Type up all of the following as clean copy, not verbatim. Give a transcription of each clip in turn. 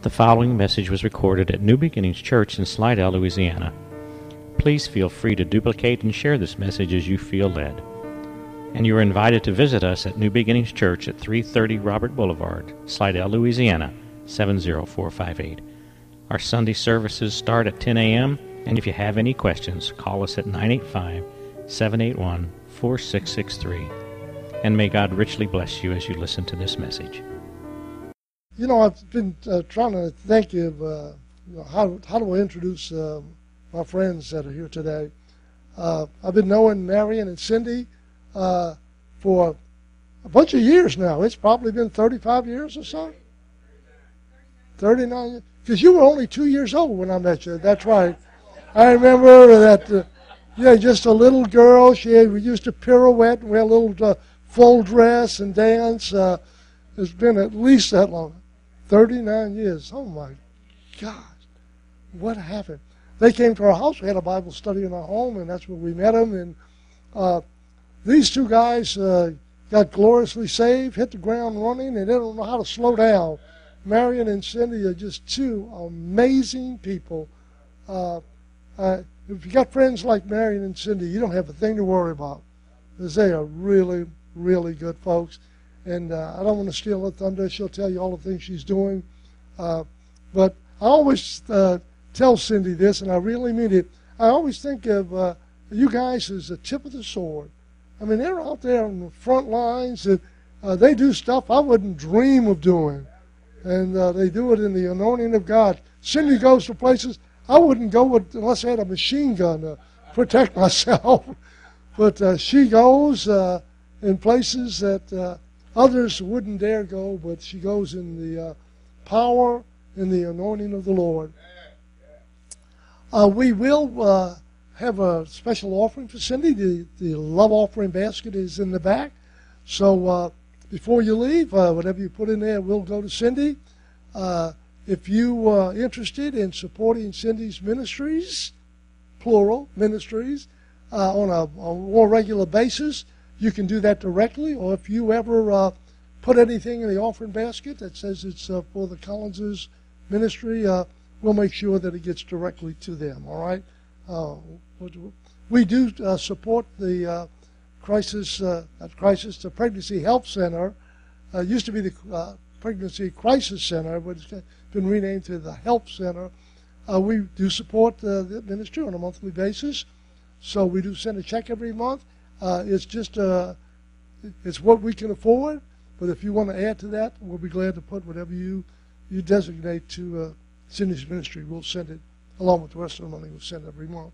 The following message was recorded at New Beginnings Church in Slidell, Louisiana. Please feel free to duplicate and share this message as you feel led. And you are invited to visit us at New Beginnings Church at 330 Robert Boulevard, Slidell, Louisiana, 70458. Our Sunday services start at 10 a.m., and if you have any questions, call us at 985-781-4663. And may God richly bless you as you listen to this message. You know, I've been trying to think of how do I introduce my friends that are here today. I've been knowing Marion and Cindy for a bunch of years now. It's probably been 35 years or so. 39 years. Because you were only 2 years old when I met you. That's right. I remember that, just a little girl. We used to pirouette and wear a little full dress and dance. It's been at least that long. 39 years. Oh, my gosh. What happened? They came to our house. We had a Bible study in our home, and that's where we met them. And these two guys got gloriously saved, hit the ground running, and they don't know how to slow down. Marion and Cindy are just two amazing people. If you got friends like Marion and Cindy, you don't have a thing to worry about, because they are really, really good folks. And I don't want to steal her thunder. She'll tell you all the things she's doing. But I always tell Cindy this, and I really mean it. I always think of you guys as the tip of the sword. I mean, they're out there on the front lines, and they do stuff I wouldn't dream of doing. And they do it in the anointing of God. Cindy goes to places I wouldn't go with unless I had a machine gun to protect myself. But she goes in places that others wouldn't dare go, but she goes in the power and the anointing of the Lord. We will have a special offering for Cindy. The love offering basket is in the back. So before you leave, whatever you put in there will go to Cindy. If you are interested in supporting Cindy's ministries, plural ministries, on a more regular basis, you can do that directly, or if you ever put anything in the offering basket that says it's for the Collinses ministry, we'll make sure that it gets directly to them, all right? We do support the the Pregnancy Help Center. It used to be the Pregnancy Crisis Center, but it's been renamed to the Help Center. We do support the ministry on a monthly basis, so we do send a check every month. It's just it's what we can afford, but if you want to add to that, we'll be glad to put whatever you designate to Cindy's ministry. We'll send it along with the rest of the money. We'll send every month.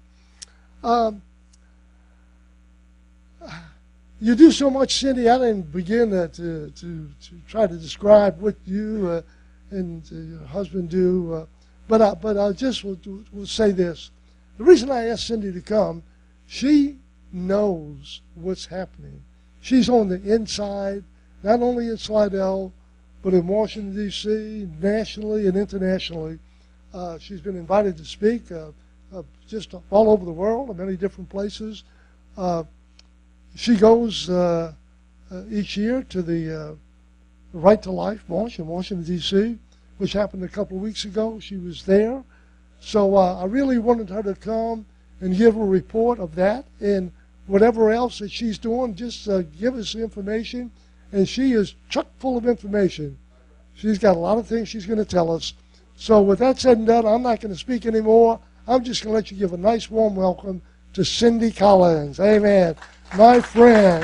You do so much, Cindy. I didn't begin to try to describe what you and your husband do, but I just will say this: the reason I asked Cindy to come, she knows what's happening. She's on the inside, not only in Slidell, but in Washington, D.C., nationally and internationally. She's been invited to speak just all over the world, in many different places. She goes each year to the Right to Life March in Washington, D.C., which happened a couple of weeks ago. She was there. So I really wanted her to come and give a report of that, and whatever else that she's doing, just give us the information. And she is chock full of information. She's got a lot of things she's going to tell us. So with that said and done, I'm not going to speak anymore. I'm just going to let you give a nice warm welcome to Cindy Collins. Amen. My friend.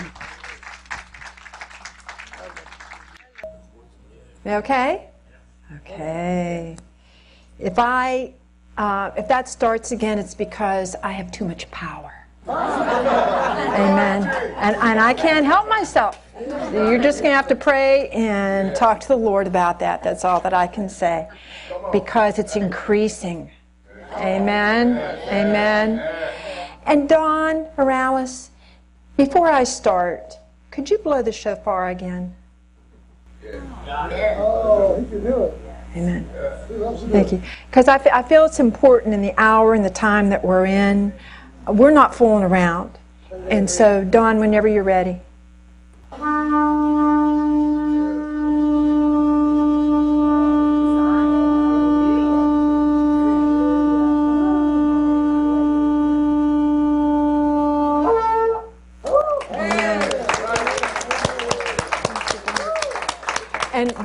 Okay? Okay. If that starts again, it's because I have too much power. Amen. And I can't help myself. So you're just going to have to pray and talk to the Lord about that. That's all that I can say. Because it's increasing. Amen. Amen. And Don Morales, before I start, could you blow the shofar again? Oh, you can do it. Amen. Thank you. Because I feel it's important in the hour and the time that we're in. We're not fooling around. And so, Don, whenever you're ready.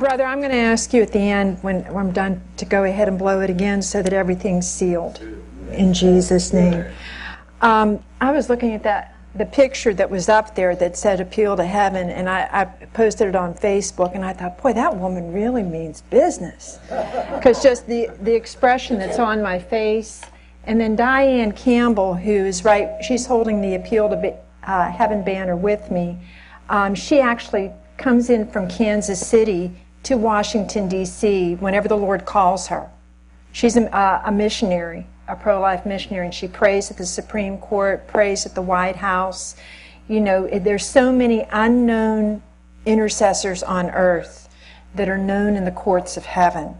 Brother, I'm going to ask you at the end when I'm done to go ahead and blow it again so that everything's sealed in Jesus' name. I was looking at the picture that was up there that said Appeal to Heaven, and I posted it on Facebook, and I thought, boy, that woman really means business. Because just the expression that's on my face. And then Diane Campbell, who is she's holding the Appeal to Heaven banner with me. She actually comes in from Kansas City to Washington, D.C. whenever the Lord calls her. She's a missionary, a pro-life missionary, and she prays at the Supreme Court, prays at the White House. You know, there's so many unknown intercessors on earth that are known in the courts of heaven.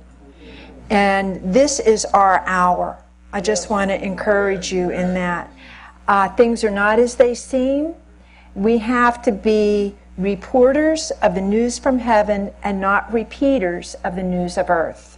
And this is our hour. I just want to encourage you in that. Things are not as they seem. We have to be reporters of the news from heaven and not repeaters of the news of earth.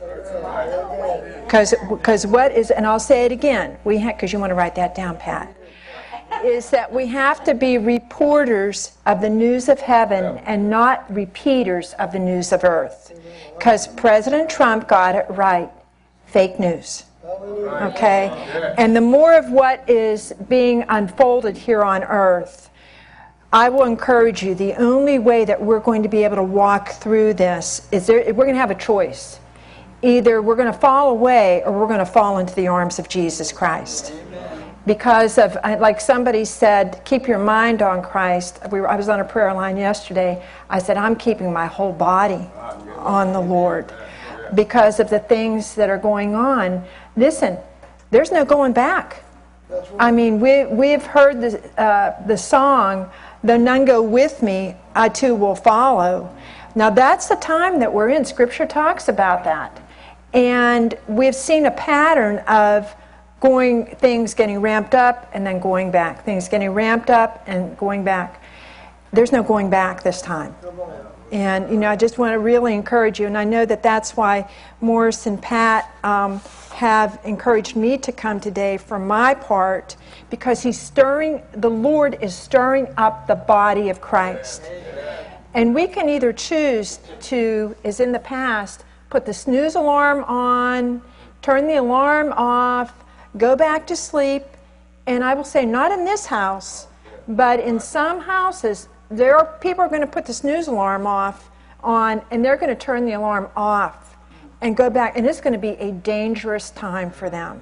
Because what is, and I'll say it again, because you want to write that down, Pat, is that we have to be reporters of the news of heaven and not repeaters of the news of earth. Because President Trump got it right. Fake news. Okay? And the more of what is being unfolded here on earth, I will encourage you, the only way that we're going to be able to walk through this is we're going to have a choice. Either we're going to fall away or we're going to fall into the arms of Jesus Christ. Because of, like somebody said, keep your mind on Christ. I was on a prayer line yesterday. I said, I'm keeping my whole body on the Lord because of the things that are going on. Listen, there's no going back. I mean, we've heard the song, "Though none go with me, I too will follow." Now that's the time that we're in. Scripture talks about that. And we've seen a pattern of things getting ramped up and then going back. Things getting ramped up and going back. There's no going back this time. And, you know, I just want to really encourage you. And I know that that's why Morris and Pat have encouraged me to come today for my part, because the Lord is stirring up the body of Christ. And we can either choose to, as in the past, put the snooze alarm on, turn the alarm off, go back to sleep, and I will say not in this house, but in some houses, people are going to put the snooze alarm on, and they're going to turn the alarm off and go back, and it's going to be a dangerous time for them.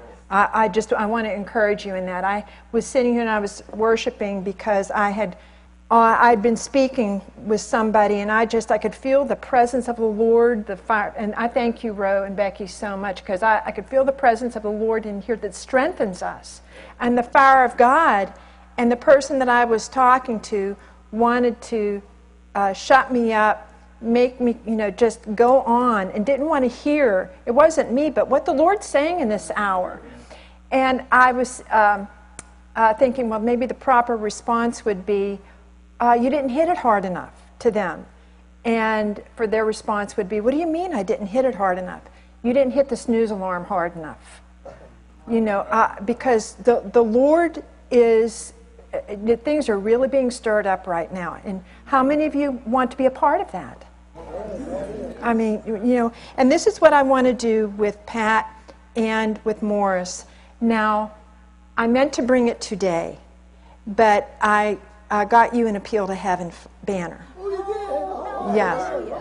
I want to encourage you in that. I was sitting here and I was worshiping because I'd been speaking with somebody, and I could feel the presence of the Lord, the fire. And I thank you, Ro and Becky, so much, because I could feel the presence of the Lord in here that strengthens us, and the fire of God. And the person that I was talking to wanted to shut me up, make me, just go on, and didn't want to hear. It wasn't me, but what the Lord's saying in this hour. And I was thinking, well, maybe the proper response would be, you didn't hit it hard enough to them. And for their response would be, what do you mean I didn't hit it hard enough? You didn't hit the snooze alarm hard enough. Because the Lord is, things are really being stirred up right now. And how many of you want to be a part of that? I mean, and this is what I want to do with Pat and with Morris. Now, I meant to bring it today, but I got you an Appeal to Heaven banner. Yes.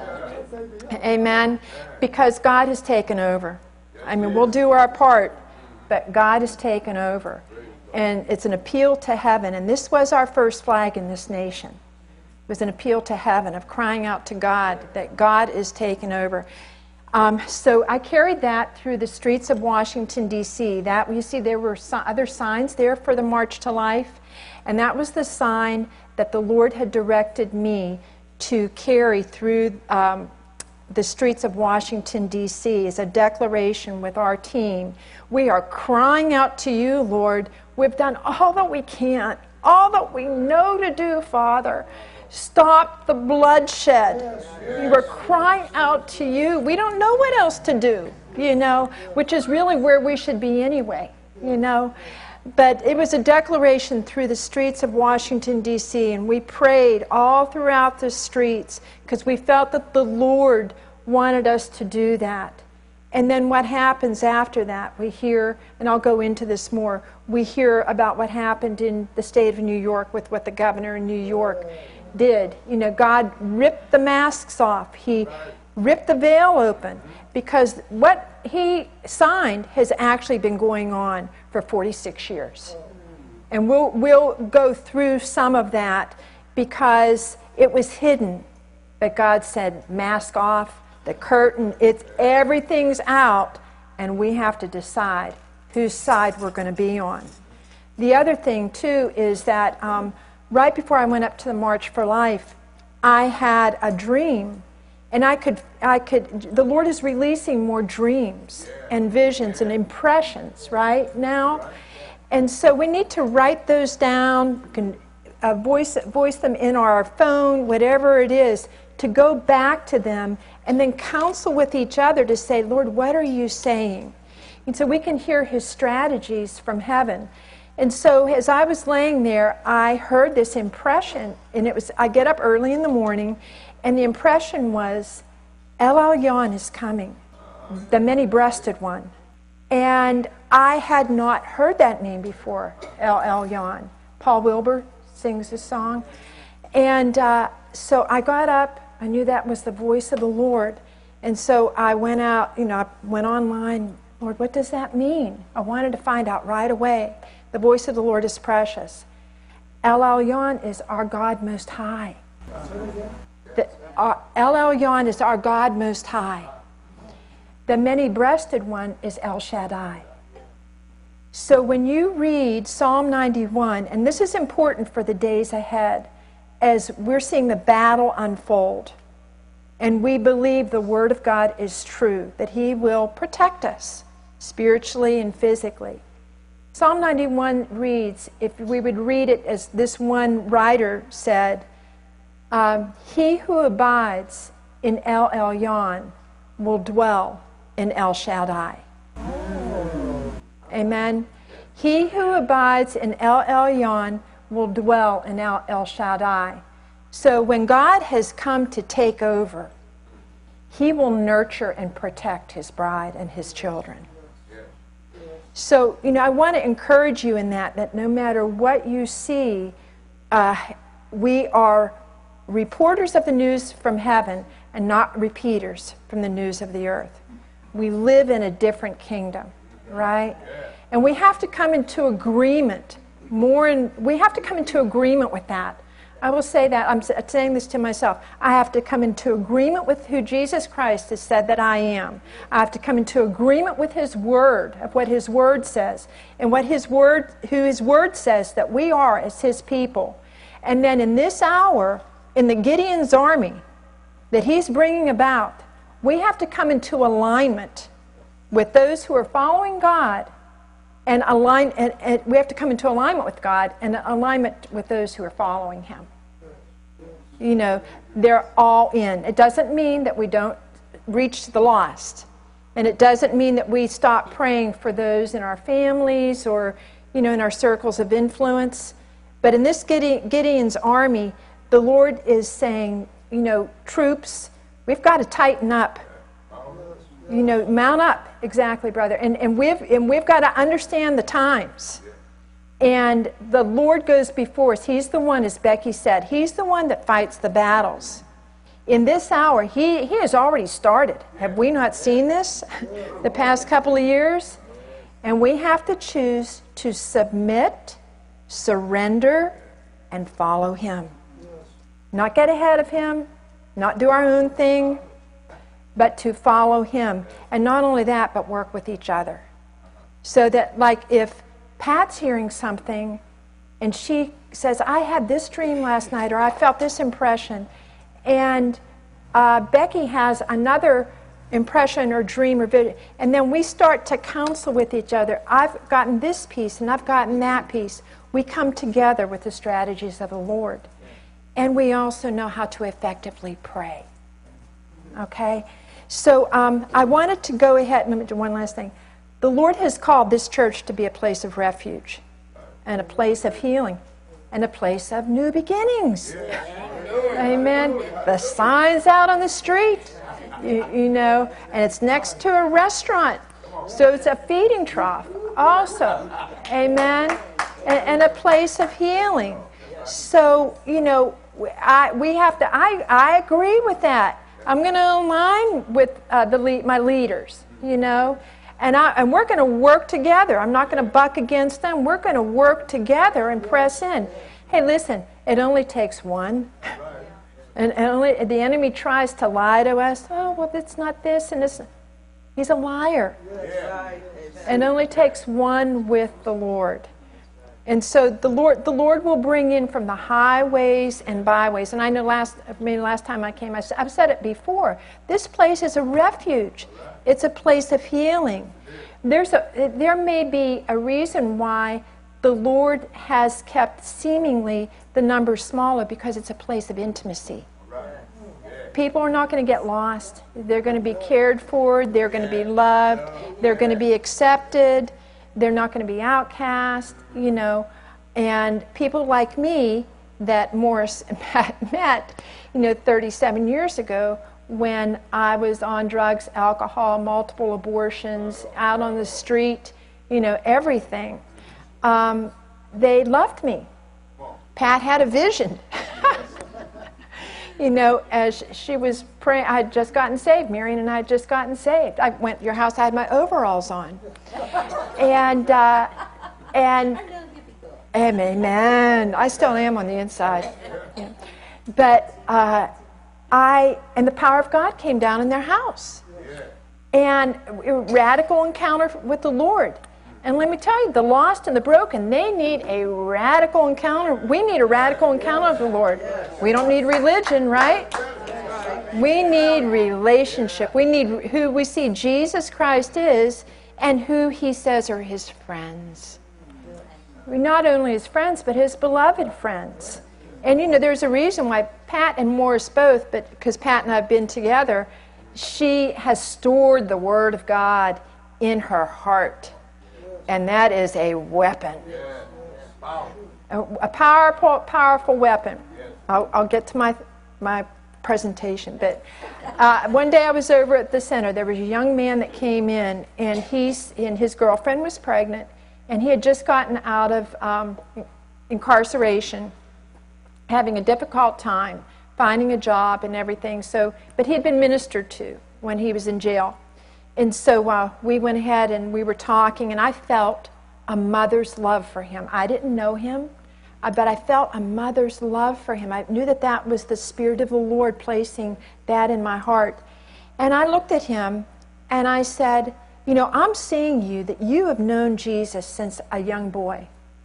Amen. Because God has taken over. I mean, we'll do our part, but God has taken over. And it's an appeal to heaven. And this was our first flag in this nation. It was an appeal to heaven of crying out to God that God is taken over. So I carried that through the streets of Washington, D.C. That, you see, there were other signs there for the March to Life. And that was the sign that the Lord had directed me to carry through the streets of Washington, D.C. as a declaration with our team. We are crying out to you, Lord. We've done all that we can, all that we know to do, Father. Stop the bloodshed. We were crying out to you. We don't know what else to do, which is really where we should be anyway, But it was a declaration through the streets of Washington, D.C., and we prayed all throughout the streets because we felt that the Lord wanted us to do that. And then what happens after that? We hear, and I'll go into this more, we hear about what happened in the state of New York with what the governor in New York did. You know, God ripped the masks off. He ripped the veil open because what he signed has actually been going on for 46 years. And we'll go through some of that because it was hidden. But God said, mask off, the curtain, everything's out, and we have to decide whose side we're going to be on. The other thing, too, is that right before I went up to the March for Life, I had a dream. And the Lord is releasing more dreams and visions and impressions right now. And so we need to write those down, voice them in our phone, whatever it is, to go back to them and then counsel with each other to say, Lord, what are you saying? And so we can hear his strategies from heaven. And so as I was laying there, I heard this impression, and I get up early in the morning, and the impression was, El Elyon is coming, the many-breasted one. And I had not heard that name before, El Elyon. Paul Wilbur sings this song. And so I got up. I knew that was the voice of the Lord. And so I went out, I went online. Lord, what does that mean? I wanted to find out right away. The voice of the Lord is precious. El Elyon is our God Most High. El Elyon is our God Most High. The many-breasted one is El Shaddai. So when you read Psalm 91, and this is important for the days ahead, as we're seeing the battle unfold, and we believe the Word of God is true, that He will protect us spiritually and physically. Psalm 91 reads, if we would read it as this one writer said, he who abides in El Elyon will dwell in El Shaddai. Amen. He who abides in El Elyon will dwell in El Shaddai. So when God has come to take over, He will nurture and protect His bride and His children. So, I want to encourage you in that no matter what you see, we are reporters of the news from heaven and not repeaters from the news of the earth. We live in a different kingdom, right? And we have to come into agreement we have to come into agreement with that. I will say that, I'm saying this to myself, I have to come into agreement with who Jesus Christ has said that I am. I have to come into agreement with His Word, of what His Word says, and who His Word says that we are as His people. And then in this hour, in the Gideon's army that He's bringing about, we have to come into alignment with those who are following God, and we have to come into alignment with God and alignment with those who are following Him. They're all in. It doesn't mean that we don't reach the lost. And it doesn't mean that we stop praying for those in our families or, in our circles of influence. But in this Gideon's army, the Lord is saying, troops, we've got to tighten up. Mount up, exactly, brother. And we've got to understand the times. And the Lord goes before us. He's the one, as Becky said, He's the one that fights the battles. In this hour, He has already started. Have we not seen this the past couple of years? And we have to choose to submit, surrender, and follow Him. Not get ahead of Him, not do our own thing, but to follow Him. And not only that, but work with each other. So that, like, if Pat's hearing something and she says, I had this dream last night, or I felt this impression, and Becky has another impression or dream or vision, and then we start to counsel with each other. I've gotten this piece and I've gotten that piece. We come together with the strategies of the Lord. And we also know how to effectively pray. Okay? So I wanted to go ahead, and let me do one last thing. The Lord has called this church to be a place of refuge. and a place of healing and a place of new beginnings. Amen. The sign's out on the street, you know, and it's next to a restaurant. So it's a feeding trough also. Amen. And a place of healing. So, you know, I agree with that. I'm going to align with my leaders, you know, and we're going to work together. I'm not going to buck against them. We're going to work together and press in. Hey, listen, it only takes one. And the enemy tries to lie to us. Oh, well, it's not this and this. He's a liar. It only takes one with the Lord. And so the Lord will bring in from the highways and byways. And I know last time I came, I've said it before. This place is a refuge. It's a place of healing. There may be a reason why the Lord has kept seemingly the numbers smaller, because it's a place of intimacy. People are not going to get lost. They're going to be cared for. They're going to be loved. They're going to be accepted. They're not going to be outcast, you know. And people like me that Morris and Pat met, you know, 37 years ago, when I was on drugs, alcohol, multiple abortions, out on the street, you know, everything. They loved me. Pat had a vision. You know, as she was praying, I had just gotten saved. Marion and I had just gotten saved. I went to your house, I had my overalls on. And amen. I still am on the inside. Yeah. But and the power of God came down in their house. And a radical encounter with the Lord. And let me tell you, the lost and the broken, they need a radical encounter. We need a radical encounter with the Lord. We don't need religion, right? We need relationship. We need who we see Jesus Christ is and who he says are his friends. Not only his friends, but his beloved friends. And you know, there's a reason why Pat and Morris both, but because Pat and I have been together, she has stored the Word of God in her heart. And that is a weapon. A powerful, powerful weapon. I'll get to my presentation. But one day I was over at the center. There was a young man that came in, and his girlfriend was pregnant, and he had just gotten out of incarceration, having a difficult time finding a job and everything. But he had been ministered to when he was in jail. And so we went ahead and we were talking, and I felt a mother's love for him. I didn't know him, but I felt a mother's love for him. I knew that was the Spirit of the Lord placing that in my heart. And I looked at him and I said, you know, I'm seeing you that you have known Jesus since a young boy.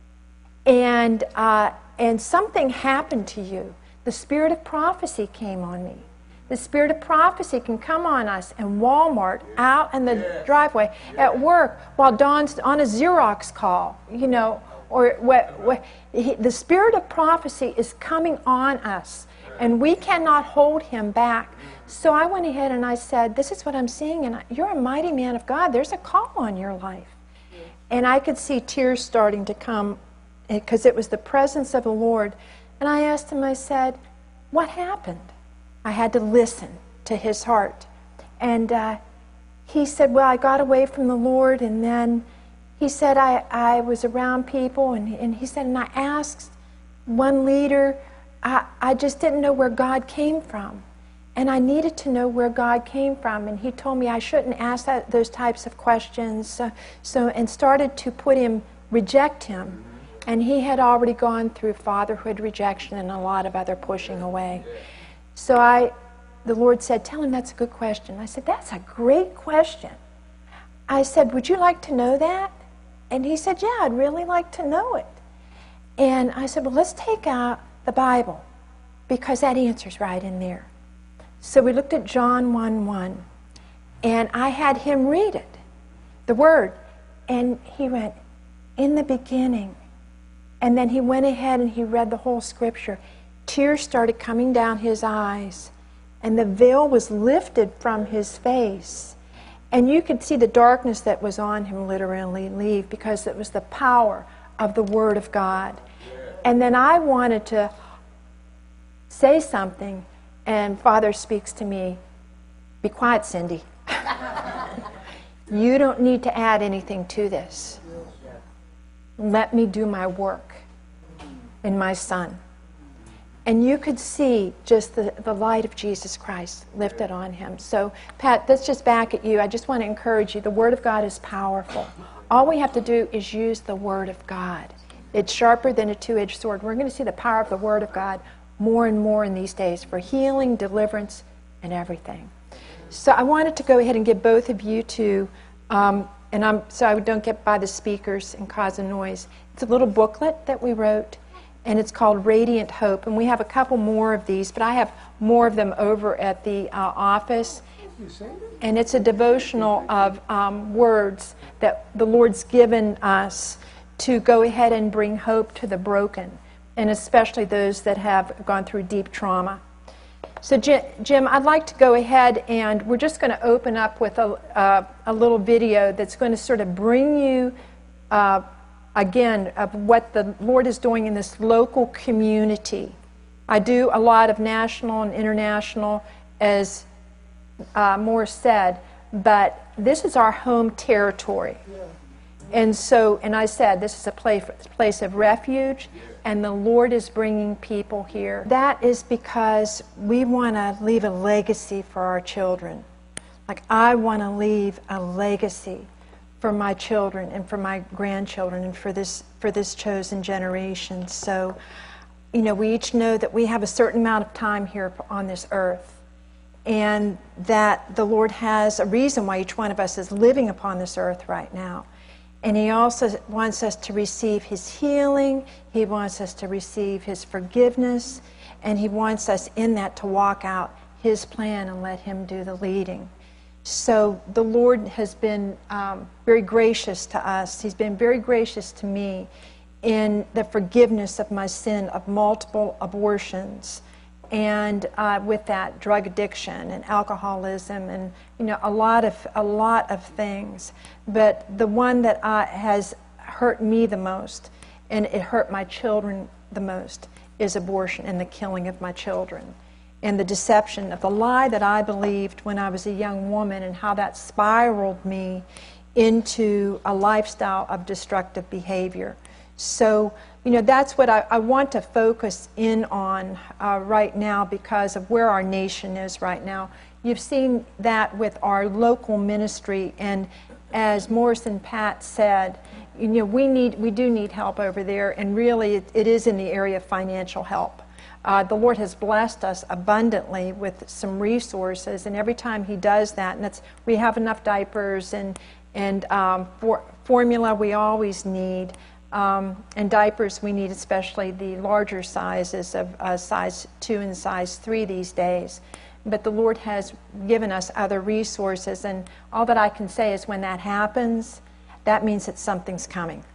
And something happened to you. The spirit of prophecy came on me. The spirit of prophecy can come on us in Walmart, out in the driveway, at work, while Dawn's on a Xerox call, you know, or the spirit of prophecy is coming on us, and we cannot hold him back. So I went ahead and I said, this is what I'm seeing, and you're a mighty man of God. There's a call on your life. And I could see tears starting to come because it was the presence of the Lord. And I asked him, I said, what happened? I had to listen to his heart. And he said, well, I got away from the Lord, and then he said, I was around people, and he said, and I asked one leader, I just didn't know where God came from. And I needed to know where God came from. And he told me I shouldn't ask those types of questions. And started to reject him. And he had already gone through fatherhood rejection and a lot of other pushing away. So the Lord said, tell him that's a good question. I said, that's a great question. I said, would you like to know that? And he said, yeah, I'd really like to know it. And I said, well, let's take out the Bible, because that answer's right in there. So we looked at John 1:1, and I had him read it, the Word. And he went, in the beginning. And then he went ahead and he read the whole Scripture. Tears started coming down his eyes, and the veil was lifted from his face. And you could see the darkness that was on him literally leave, because it was the power of the Word of God. And then I wanted to say something, and Father speaks to me, "Be quiet, Cindy. You don't need to add anything to this. Let me do my work in my Son." And you could see just the light of Jesus Christ lifted on him. So, Pat, that's just back at you. I just want to encourage you. The Word of God is powerful. All we have to do is use the Word of God. It's sharper than a two-edged sword. We're going to see the power of the Word of God more and more in these days for healing, deliverance, and everything. So I wanted to go ahead and give both of you to, so I don't get by the speakers and cause a noise. It's a little booklet that we wrote, and it's called Radiant Hope. And we have a couple more of these, but I have more of them over at the office. And it's a devotional of words that the Lord's given us to go ahead and bring hope to the broken, and especially those that have gone through deep trauma. So, Jim, I'd like to go ahead, and we're just going to open up with a little video that's going to sort of bring you, again, of what the Lord is doing in this local community. I do a lot of national and international, as Morris said, but this is our home territory. And so, and I said, this is a place of refuge, and the Lord is bringing people here. That is because we want to leave a legacy for our children. Like, I want to leave a legacy for my children and for my grandchildren and for this chosen generation. So, we each know that we have a certain amount of time here on this earth, and that the Lord has a reason why each one of us is living upon this earth right now. And He also wants us to receive His healing. He wants us to receive His forgiveness. And He wants us in that to walk out His plan and let Him do the leading. So the Lord has been very gracious to us. He's been very gracious to me in the forgiveness of my sin of multiple abortions, and with that, drug addiction and alcoholism, and a lot of things. But the one that has hurt me the most, and it hurt my children the most, is abortion and the killing of my children, and the deception of the lie that I believed when I was a young woman, and how that spiraled me into a lifestyle of destructive behavior. So, that's what I want to focus in on right now, because of where our nation is right now. You've seen that with our local ministry, and as Morris and Pat said, we do need help over there, and really it is in the area of financial help. The Lord has blessed us abundantly with some resources, and every time He does that, and we have enough diapers and formula we always need. And diapers we need, especially the larger sizes of size 2 and size 3 these days. But the Lord has given us other resources, and all that I can say is when that happens, that means that something's coming.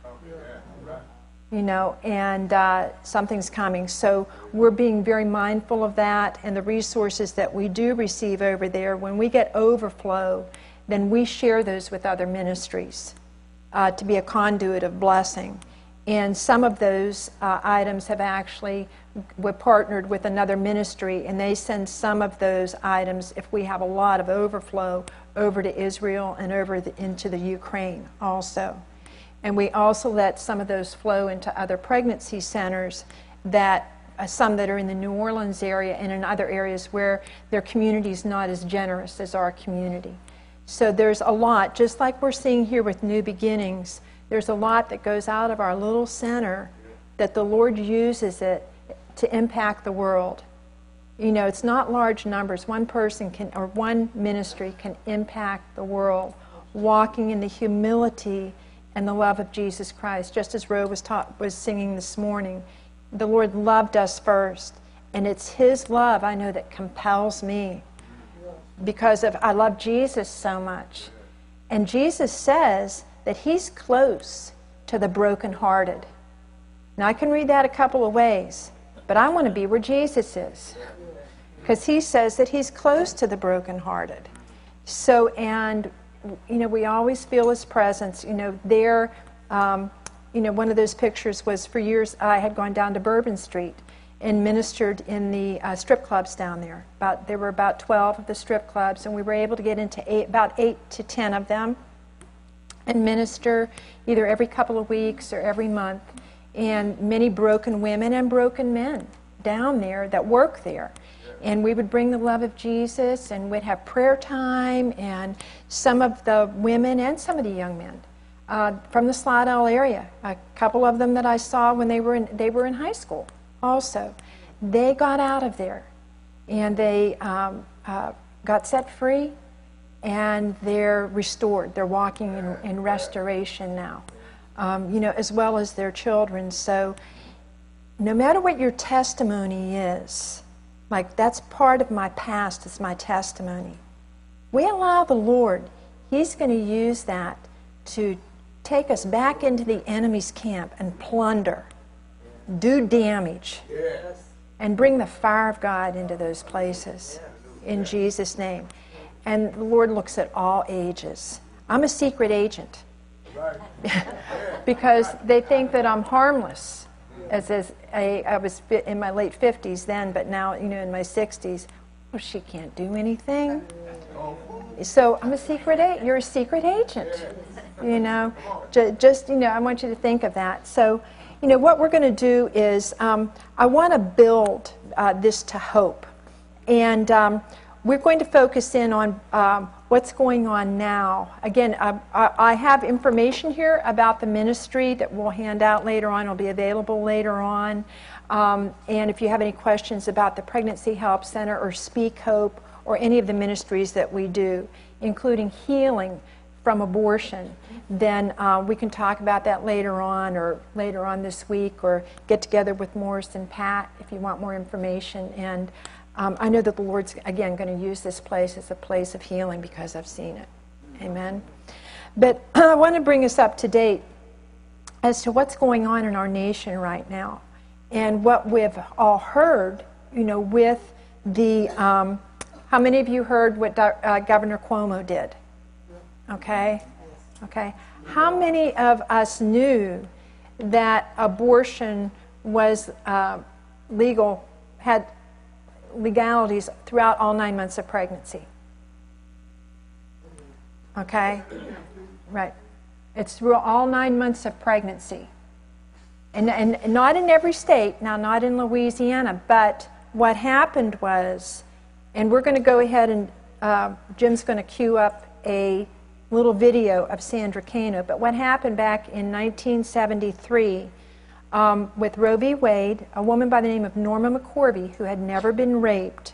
And something's coming. So we're being very mindful of that, and the resources that we do receive over there. When we get overflow, then we share those with other ministries to be a conduit of blessing. And some of those items have actually, we're partnered with another ministry, and they send some of those items, if we have a lot of overflow, over to Israel and over into the Ukraine also. And we also let some of those flow into other pregnancy centers, that some that are in the New Orleans area and in other areas where their community is not as generous as our community. So there's a lot, just like we're seeing here with New Beginnings, there's a lot that goes out of our little center that the Lord uses it to impact the world. It's not large numbers. One person or one ministry can impact the world, walking in the humility and the love of Jesus Christ. Just as Ro was singing this morning, the Lord loved us first, and it's His love, I know, that compels me, because I love Jesus so much. And Jesus says that He's close to the brokenhearted. Now, I can read that a couple of ways, but I want to be where Jesus is, because He says that He's close to the brokenhearted. So, and we always feel His presence. There, one of those pictures was for years I had gone down to Bourbon Street and ministered in the strip clubs down there. There were about 12 of the strip clubs, and we were able to get into about 8 to 10 of them and minister either every couple of weeks or every month. And many broken women and broken men down there that work there. And we would bring the love of Jesus, and we'd have prayer time, and some of the women and some of the young men from the Slidell area, a couple of them that I saw when they were in high school also, they got out of there, and they got set free, and they're restored. They're walking in restoration now, as well as their children. So no matter what your testimony is, like that's part of my past, it's my testimony. We allow the Lord, He's going to use that to take us back into the enemy's camp and plunder, do damage, and bring the fire of God into those places in Jesus' name. And the Lord looks at all ages. I'm a secret agent because they think that I'm harmless. I was in my late 50s then, but now, in my 60s, well, she can't do anything. So I'm a secret agent. You're a secret agent. Just I want you to think of that. So, what we're going to do is I want to build this to hope. And we're going to focus in on what's going on now. Again, I have information here about the ministry that we'll hand out later on. It'll be available later on. And if you have any questions about the Pregnancy Help Center or Speak Hope or any of the ministries that we do, including healing from abortion, then we can talk about that later on or later on this week, or get together with Morris and Pat if you want more information. And I know that the Lord's, again, going to use this place as a place of healing because I've seen it. Amen. But I want to bring us up to date as to what's going on in our nation right now and what we've all heard, with the, how many of you heard what Governor Cuomo did? Okay? How many of us knew that abortion was legal, had legalities throughout all 9 months of pregnancy? Okay? Right. It's through all 9 months of pregnancy. And not in every state, now not in Louisiana, but what happened was, and we're going to go ahead and Jim's going to cue up a little video of Sandra Cano, but what happened back in 1973 with Roe v. Wade, a woman by the name of Norma McCorvey, who had never been raped,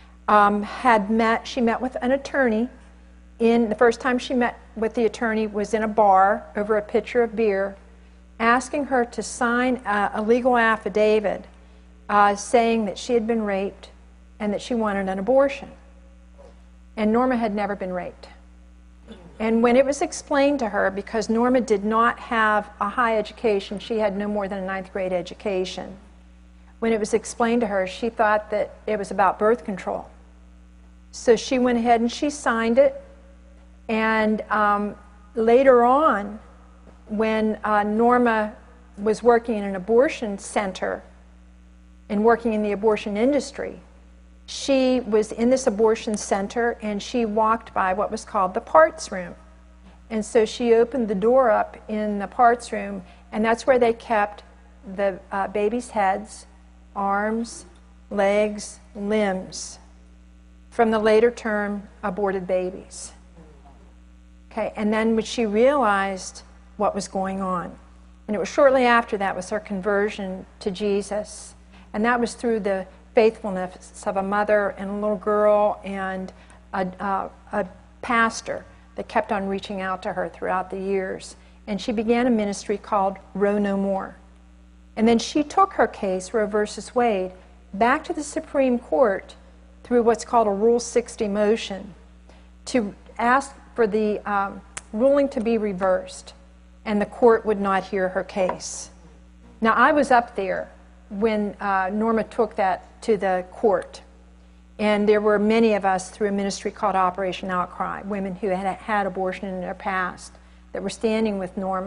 she met with an attorney. The first time she met with the attorney was in a bar over a pitcher of beer, asking her to sign a legal affidavit saying that she had been raped and that she wanted an abortion. And Norma had never been raped. And when it was explained to her, because Norma did not have a high education, she had no more than a 9th grade education. When it was explained to her, she thought that it was about birth control. So she went ahead and she signed it. And later on, when Norma was working in an abortion center and working in the abortion industry, she was in this abortion center and she walked by what was called the parts room. And so she opened the door up in the parts room, and that's where they kept the babies' heads, arms, legs, limbs from the later term aborted babies. Okay, and then when she realized what was going on, and it was shortly after that was her conversion to Jesus, and that was through the faithfulness of a mother and a little girl and a pastor that kept on reaching out to her throughout the years. And she began a ministry called Roe No More. And then she took her case, Roe versus Wade, back to the Supreme Court through what's called a Rule 60 motion to ask for the ruling to be reversed, and the court would not hear her case. Now, I was up there when Norma took that to the court. And there were many of us through a ministry called Operation Outcry, women who had had abortion in their past, that were standing with Norma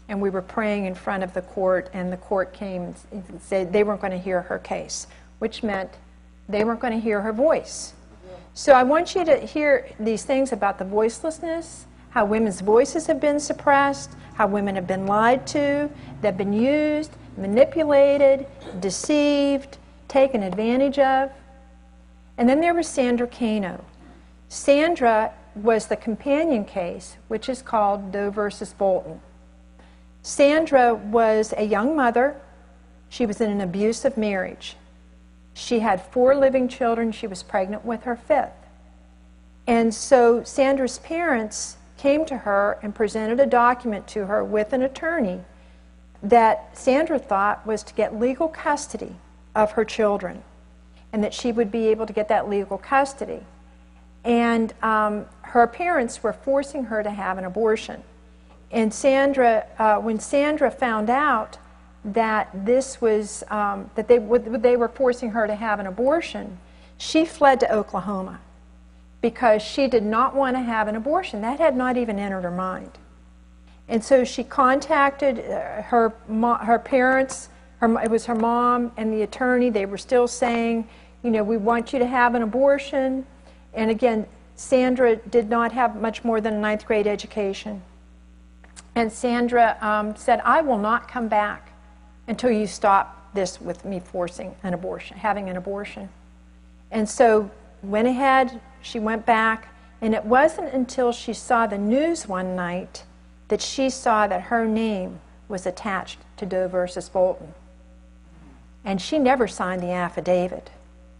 and we were praying in front of the court, and the court came and said they weren't going to hear her case, which meant they weren't going to hear her voice. So I want you to hear these things about the voicelessness, how women's voices have been suppressed, how women have been lied to, they've been used, manipulated, deceived, taken advantage of. And then there was Sandra Cano. Sandra was the companion case, which is called Doe versus Bolton. Sandra was a young mother. She was in an abusive marriage. She had 4 living children. She was pregnant with her 5th. And so Sandra's parents came to her and presented a document to her with an attorney that Sandra thought was to get legal custody of her children, and that she would be able to get that legal custody. And her parents were forcing her to have an abortion. And Sandra, when Sandra found out that this was that they were forcing her to have an abortion, she fled to Oklahoma because she did not want to have an abortion. That had not even entered her mind. And so she contacted her parents. It was her mom and the attorney. They were still saying, you know, we want you to have an abortion. And again, Sandra did not have much more than a 9th grade education. And Sandra said, I will not come back until you stop this with me forcing an abortion, having an abortion. And so went ahead, she went back, and it wasn't until she saw the news one night that she saw that her name was attached to Doe versus Bolton. And she never signed the affidavit.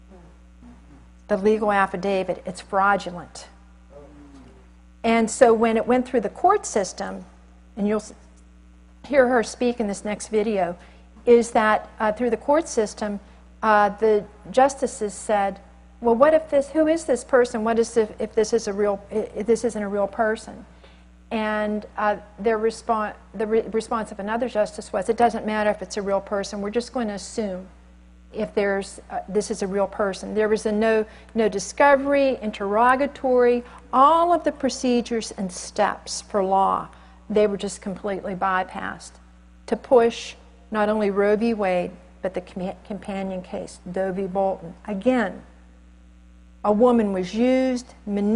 The legal affidavit, it's fraudulent. And so when it went through the court system, and you'll hear her speak in this next video, is that through the court system, the justices said, well, what if this, who is this person? What is if this is if this isn't a real person? And the response of another justice was, it doesn't matter if it's a real person, we're just going to assume if this is a real person. There was no discovery, interrogatory, all of the procedures and steps for law, they were just completely bypassed to push not only Roe v. Wade, but the companion case, Doe v. Bolton. Again, a woman was used,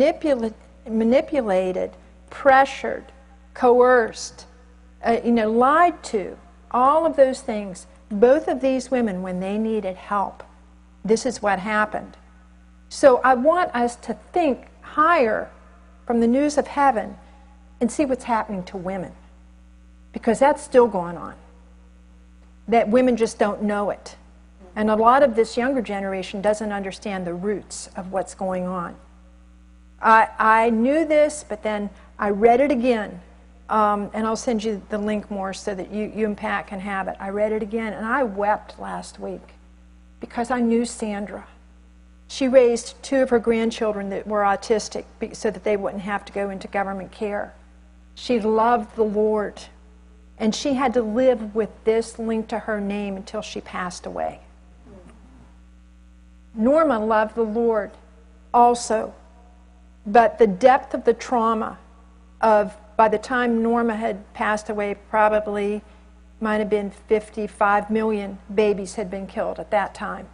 manipulated, pressured, coerced, lied to, all of those things. Both of these women, when they needed help, this is what happened. So I want us to think higher from the news of heaven and see what's happening to women, because that's still going on. That women just don't know it. And a lot of this younger generation doesn't understand the roots of what's going on. I knew this, but then I read it again. And I'll send you the link more so that you and Pat can have it. I read it again, and I wept last week because I knew Sandra. She raised 2 of her grandchildren that were autistic so that they wouldn't have to go into government care. She loved the Lord, and she had to live with this linked to her name until she passed away. Norma loved the Lord also, but the depth of the trauma of, by the time Norma had passed away, probably might have been 55 million babies had been killed at that time.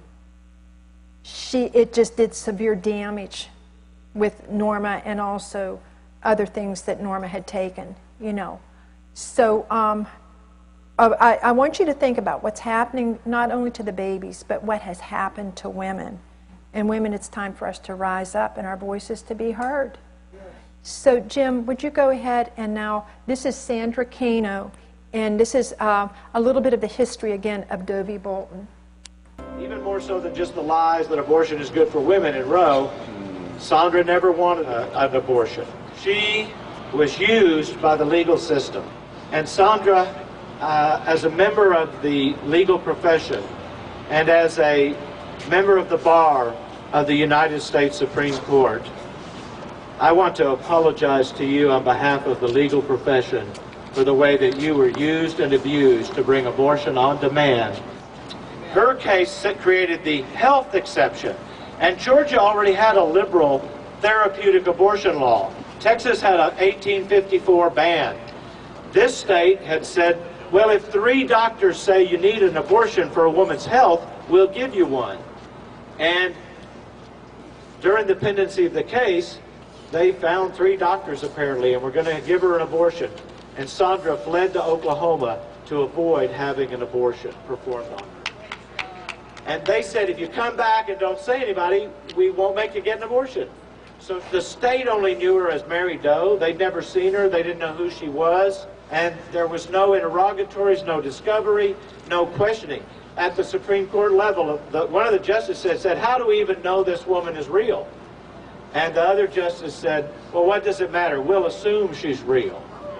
It just did severe damage with Norma, and also other things that Norma had taken, So I want you to think about what's happening not only to the babies, but what has happened to women. And women, it's time for us to rise up and our voices to be heard. So, Jim, would you go ahead and now, this is Sandra Cano, and this is a little bit of the history again of Doe v. Bolton. Even more so than just the lies that abortion is good for women in Roe, Sandra never wanted an abortion. She was used by the legal system. And Sandra, as a member of the legal profession and as a member of the bar of the United States Supreme Court, I want to apologize to you on behalf of the legal profession for the way that you were used and abused to bring abortion on demand. Her case created the health exception, and Georgia already had a liberal therapeutic abortion law. Texas had an 1854 ban. This state had said, well, if 3 doctors say you need an abortion for a woman's health, we'll give you one. And during the pendency of the case, they found 3 doctors apparently and were going to give her an abortion. And Sandra fled to Oklahoma to avoid having an abortion performed on her. And they said, if you come back and don't say anybody, we won't make you get an abortion. So the state only knew her as Mary Doe. They'd never seen her. They didn't know who she was. And there was no interrogatories, no discovery, no questioning. At the Supreme Court level, one of the justices said, how do we even know this woman is real? And the other justice said, well, what does it matter? We'll assume she's real.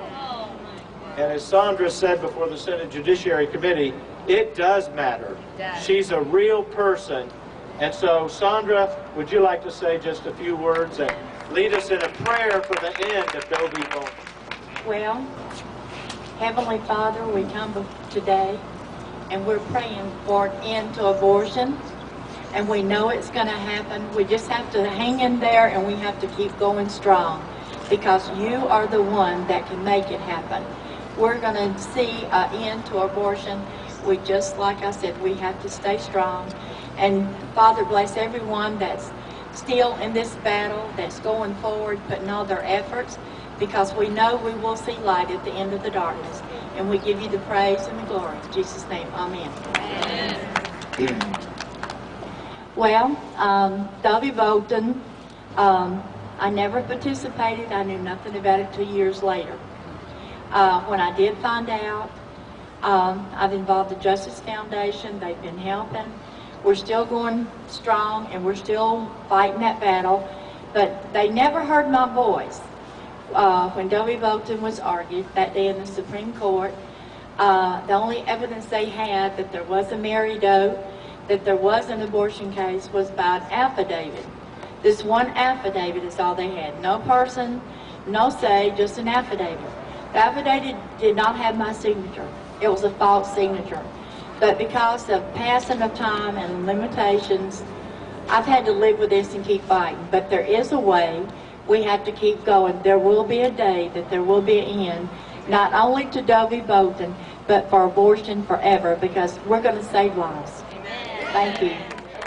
And as Sandra said before the Senate Judiciary Committee, it does matter. She's a real person. And so, Sandra, would you like to say just a few words and lead us in a prayer for the end of Doe v. Bolton? Well, Heavenly Father, we come today and we're praying for an end to abortion. And we know it's going to happen. We just have to hang in there and we have to keep going strong because you are the one that can make it happen. We're going to see an end to abortion. We just, like I said, we have to stay strong. And Father, bless everyone that's still in this battle, that's going forward, putting all their efforts, because we know we will see light at the end of the darkness. And we give you the praise and the glory. In Jesus' name, amen. Amen. Well, Doe v. Bolton, I never participated. I knew nothing about it 2 years later. When I did find out, I've involved the Justice Foundation. They've been helping. We're still going strong, and we're still fighting that battle. But they never heard my voice. When Doe v. Bolton was argued that day in the Supreme Court, the only evidence they had that there was a Mary Doe, that there was an abortion case, was by an affidavit. This one affidavit is all they had. No person, no say, just an affidavit. The affidavit did not have my signature. It was a false signature. But because of passing of time and limitations, I've had to live with this and keep fighting. But there is a way. We have to keep going. There will be a day that there will be an end, not only to Doe v. Bolton, but for abortion forever, because we're going to save lives. Amen. Thank you.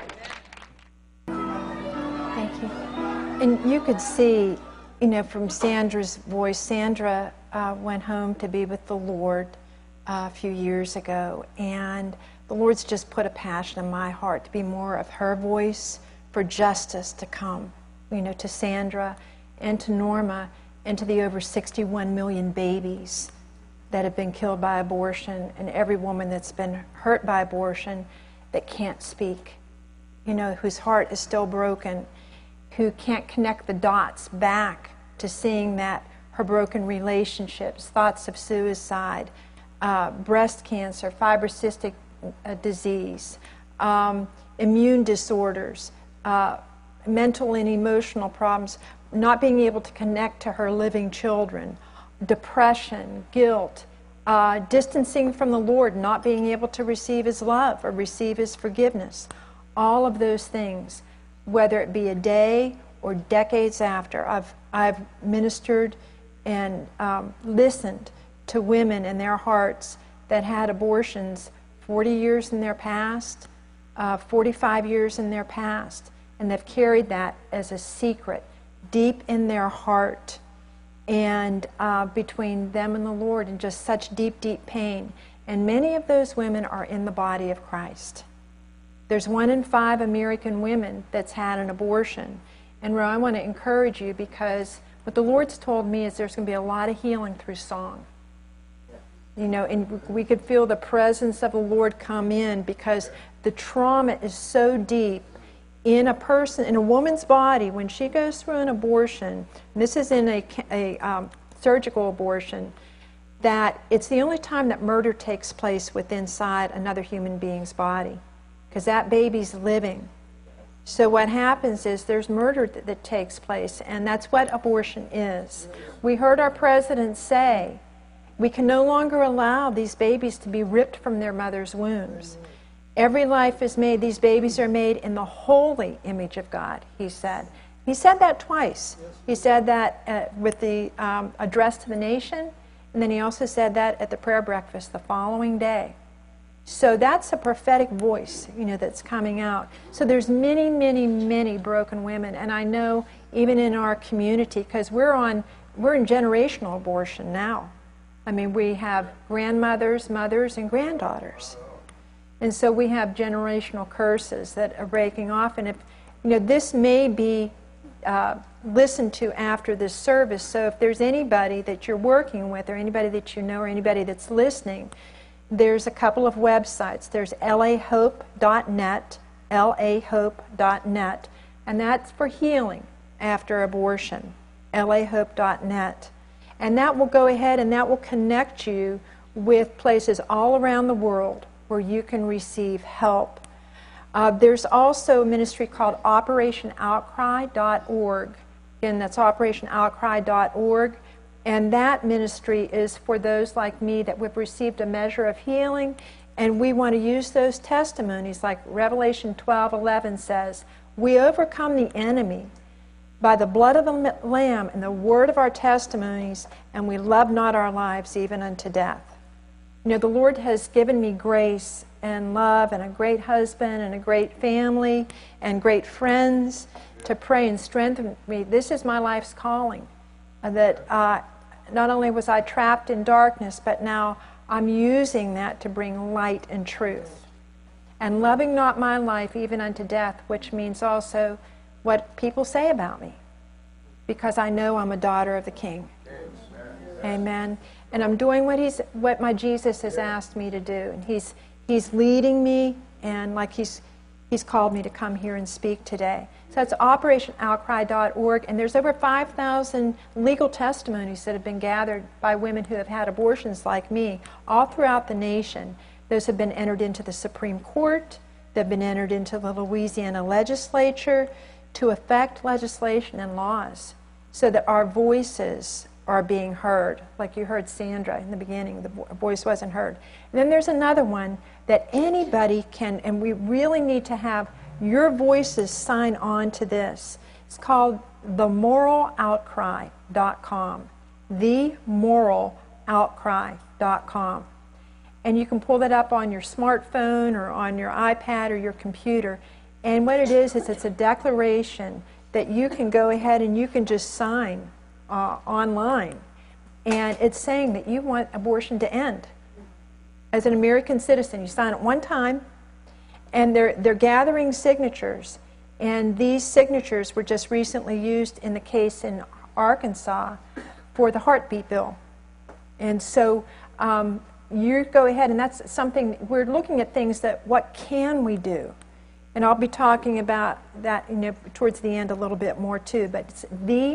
Thank you. And you could see, from Sandra's voice, Sandra went home to be with the Lord a few years ago, and the Lord's just put a passion in my heart to be more of her voice for justice to come, to Sandra and to Norma and to the over 61 million babies that have been killed by abortion, and every woman that's been hurt by abortion that can't speak, whose heart is still broken, who can't connect the dots back to seeing that her broken relationships, thoughts of suicide, breast cancer, fibrocystic disease, immune disorders, mental and emotional problems, not being able to connect to her living children, depression, guilt, distancing from the Lord, not being able to receive His love or receive His forgiveness. All of those things, whether it be a day or decades after, I've ministered and listened to women in their hearts that had abortions 40 years in their past, 45 years in their past, and they've carried that as a secret deep in their heart, and between them and the Lord, in just such deep, deep pain. And many of those women are in the body of Christ. There's 1 in 5 American women that's had an abortion. And Ro, I want to encourage you, because what the Lord's told me is there's going to be a lot of healing through song. And we could feel the presence of the Lord come in, because the trauma is so deep in a woman's body when she goes through an abortion. And this is in a surgical abortion, that it's the only time that murder takes place within inside another human being's body, because that baby's living. So what happens is there's murder that takes place, and that's what abortion is. We heard our president say, we can no longer allow these babies to be ripped from their mother's wombs. Every life is made, these babies are made in the holy image of God, he said. He said that twice. He said that with the address to the nation, And then he also said that at the prayer breakfast the following day. So that's a prophetic voice, that's coming out. So there's many, many, many broken women. And I know even in our community, because we're in generational abortion now. I mean, we have grandmothers, mothers, and granddaughters. And so we have generational curses that are breaking off. And if, this may be listened to after this service. So if there's anybody that you're working with or anybody that you know or anybody that's listening, there's a couple of websites. There's lahope.net, lahope.net, and that's for healing after abortion, lahope.net. And that will go ahead and that will connect you with places all around the world where you can receive help. There's also a ministry called OperationOutcry.org. Again, that's OperationOutcry.org. And that ministry is for those like me that we've received a measure of healing, and we want to use those testimonies, like Revelation 12:11 says, we overcome the enemy by the blood of the Lamb and the word of our testimonies, and we love not our lives even unto death. The Lord has given me grace and love and a great husband and a great family and great friends to pray and strengthen me. This is my life's calling. That not only was I trapped in darkness, but now I'm using that to bring light and truth. And loving not my life even unto death, which means also what people say about me, because I know I'm a daughter of the King. Amen. And I'm doing what my Jesus has asked me to do, and He's leading me, and like He's called me to come here and speak today. So that's OperationOutcry.org, and there's over 5,000 legal testimonies that have been gathered by women who have had abortions like me all throughout the nation. Those have been entered into the Supreme Court. They've been entered into the Louisiana legislature to affect legislation and laws so that our voices are being heard. Like you heard Sandra in the beginning, the voice wasn't heard. And then there's another one that anybody can, and we really need to have your voices sign on to this. It's called themoraloutcry.com. Themoraloutcry.com. And you can pull that up on your smartphone or on your iPad or your computer. And what it is it's a declaration that you can go ahead and you can just sign online. And it's saying that you want abortion to end. As an American citizen, you sign it one time, and they're gathering signatures. And these signatures were just recently used in the case in Arkansas for the heartbeat bill. And so you go ahead, and that's something, we're looking at things that, what can we do? And I'll be talking about that towards the end a little bit more too, but it's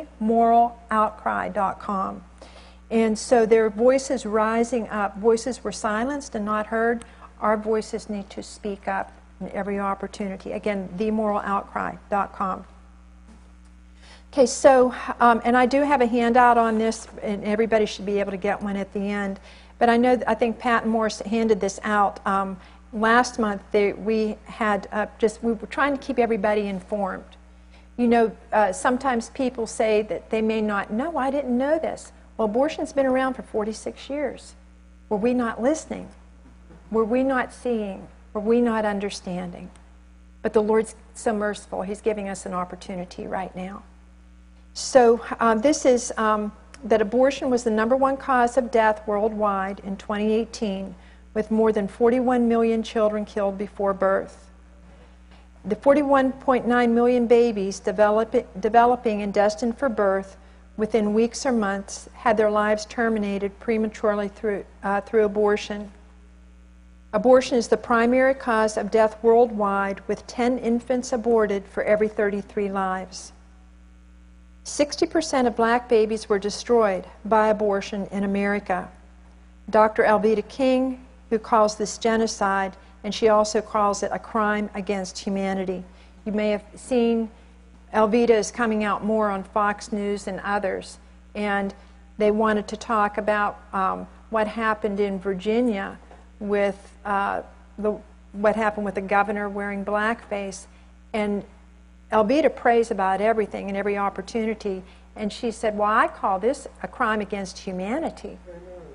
themoraloutcry.com. And so there are voices rising up. Voices were silenced and not heard. Our voices need to speak up in every opportunity. Again, themoraloutcry.com. Okay, so, and I do have a handout on this, and everybody should be able to get one at the end. But I think Pat and Morris handed this out. Last month, we were trying to keep everybody informed. Sometimes people say that they may not know, I didn't know this. Well, abortion's been around for 46 years. Were we not listening? Were we not seeing? Were we not understanding? But the Lord's so merciful. He's giving us an opportunity right now. So this is that abortion was the #1 cause of death worldwide in 2018, with more than 41 million children killed before birth. The 41.9 million babies developing and destined for birth within weeks or months had their lives terminated prematurely through abortion. Abortion is the primary cause of death worldwide, with 10 infants aborted for every 33 lives. 60% of black babies were destroyed by abortion in America. Dr. Alveda King, who calls this genocide, and she also calls it a crime against humanity. You may have seen Alveda is coming out more on Fox News and others, and they wanted to talk about what happened in Virginia with what happened with the governor wearing blackface. And Alveda prays about everything and every opportunity, and she said, well, I call this a crime against humanity.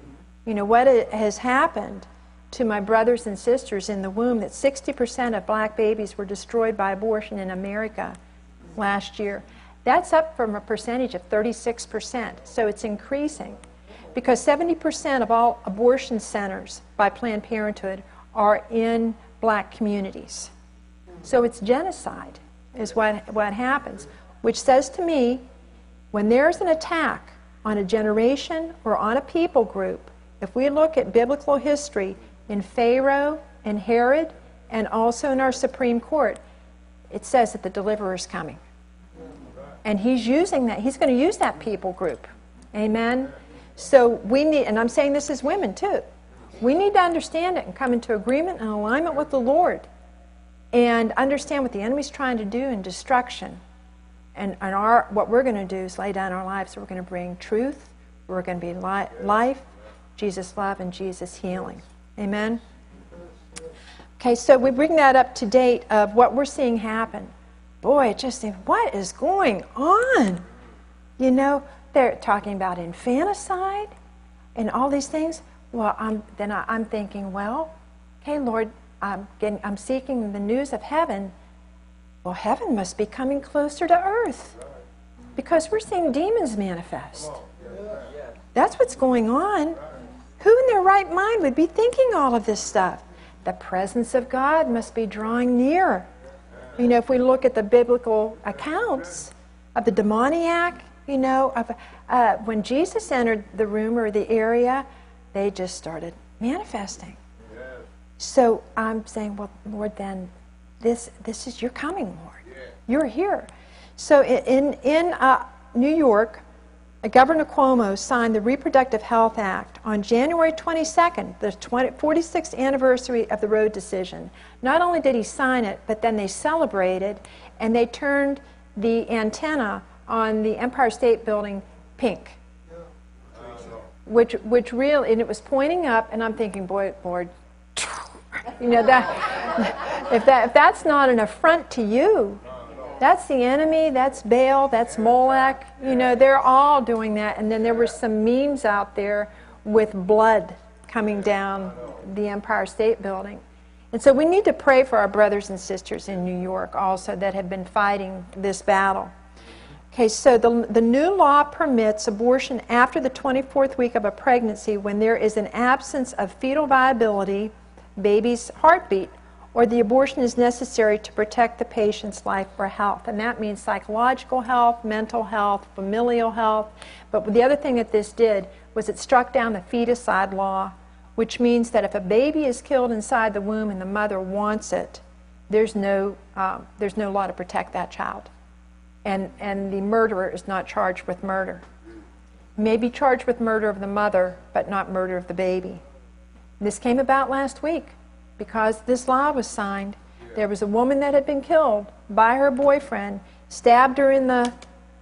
what has happened to my brothers and sisters in the womb, that 60% of black babies were destroyed by abortion in America last year. That's up from a percentage of 36%. So it's increasing because 70% of all abortion centers by Planned Parenthood are in black communities. So it's genocide is what happens, which says to me, when there's an attack on a generation or on a people group, if we look at biblical history in Pharaoh and Herod and also in our Supreme Court, it says that the deliverer is coming. And he's using that. He's going to use that people group. Amen? So we need, and I'm saying this as women too, we need to understand it and come into agreement and alignment with the Lord and understand what the enemy's trying to do in destruction. And what we're going to do is lay down our lives. So we're going to bring truth. We're going to be life, Jesus' love, and Jesus' healing. Amen? Okay, so we bring that up to date of what we're seeing happen. Boy, just think, what is going on? They're talking about infanticide and all these things. Well, I'm thinking, well, okay, Lord, I'm seeking the news of heaven. Well, heaven must be coming closer to earth because we're seeing demons manifest. That's what's going on. Who in their right mind would be thinking all of this stuff? The presence of God must be drawing near. If we look at the biblical accounts of the demoniac, when Jesus entered the room or the area, they just started manifesting. So I'm saying, well, Lord, then this is, you're coming, Lord. You're here. So in New York, Governor Cuomo signed the Reproductive Health Act on January 22nd, the 46th anniversary of the Roe decision. Not only did he sign it, but then they celebrated and they turned the antenna on the Empire State Building pink. Which really, and it was pointing up, and I'm thinking, boy, Lord, that if that's not an affront to you, that's the enemy, that's Baal, that's Molech. They're all doing that. And then there were some memes out there with blood coming down the Empire State Building. And so we need to pray for our brothers and sisters in New York also that have been fighting this battle. Okay, so the new law permits abortion after the 24th week of a pregnancy when there is an absence of fetal viability, baby's heartbeat, or the abortion is necessary to protect the patient's life or health. And that means psychological health, mental health, familial health. But the other thing that this did was it struck down the feticide law, which means that if a baby is killed inside the womb and the mother wants it, there's no law to protect that child. And the murderer is not charged with murder. May be charged with murder of the mother, but not murder of the baby. This came about last week. Because this law was signed, there was a woman that had been killed by her boyfriend, stabbed her in the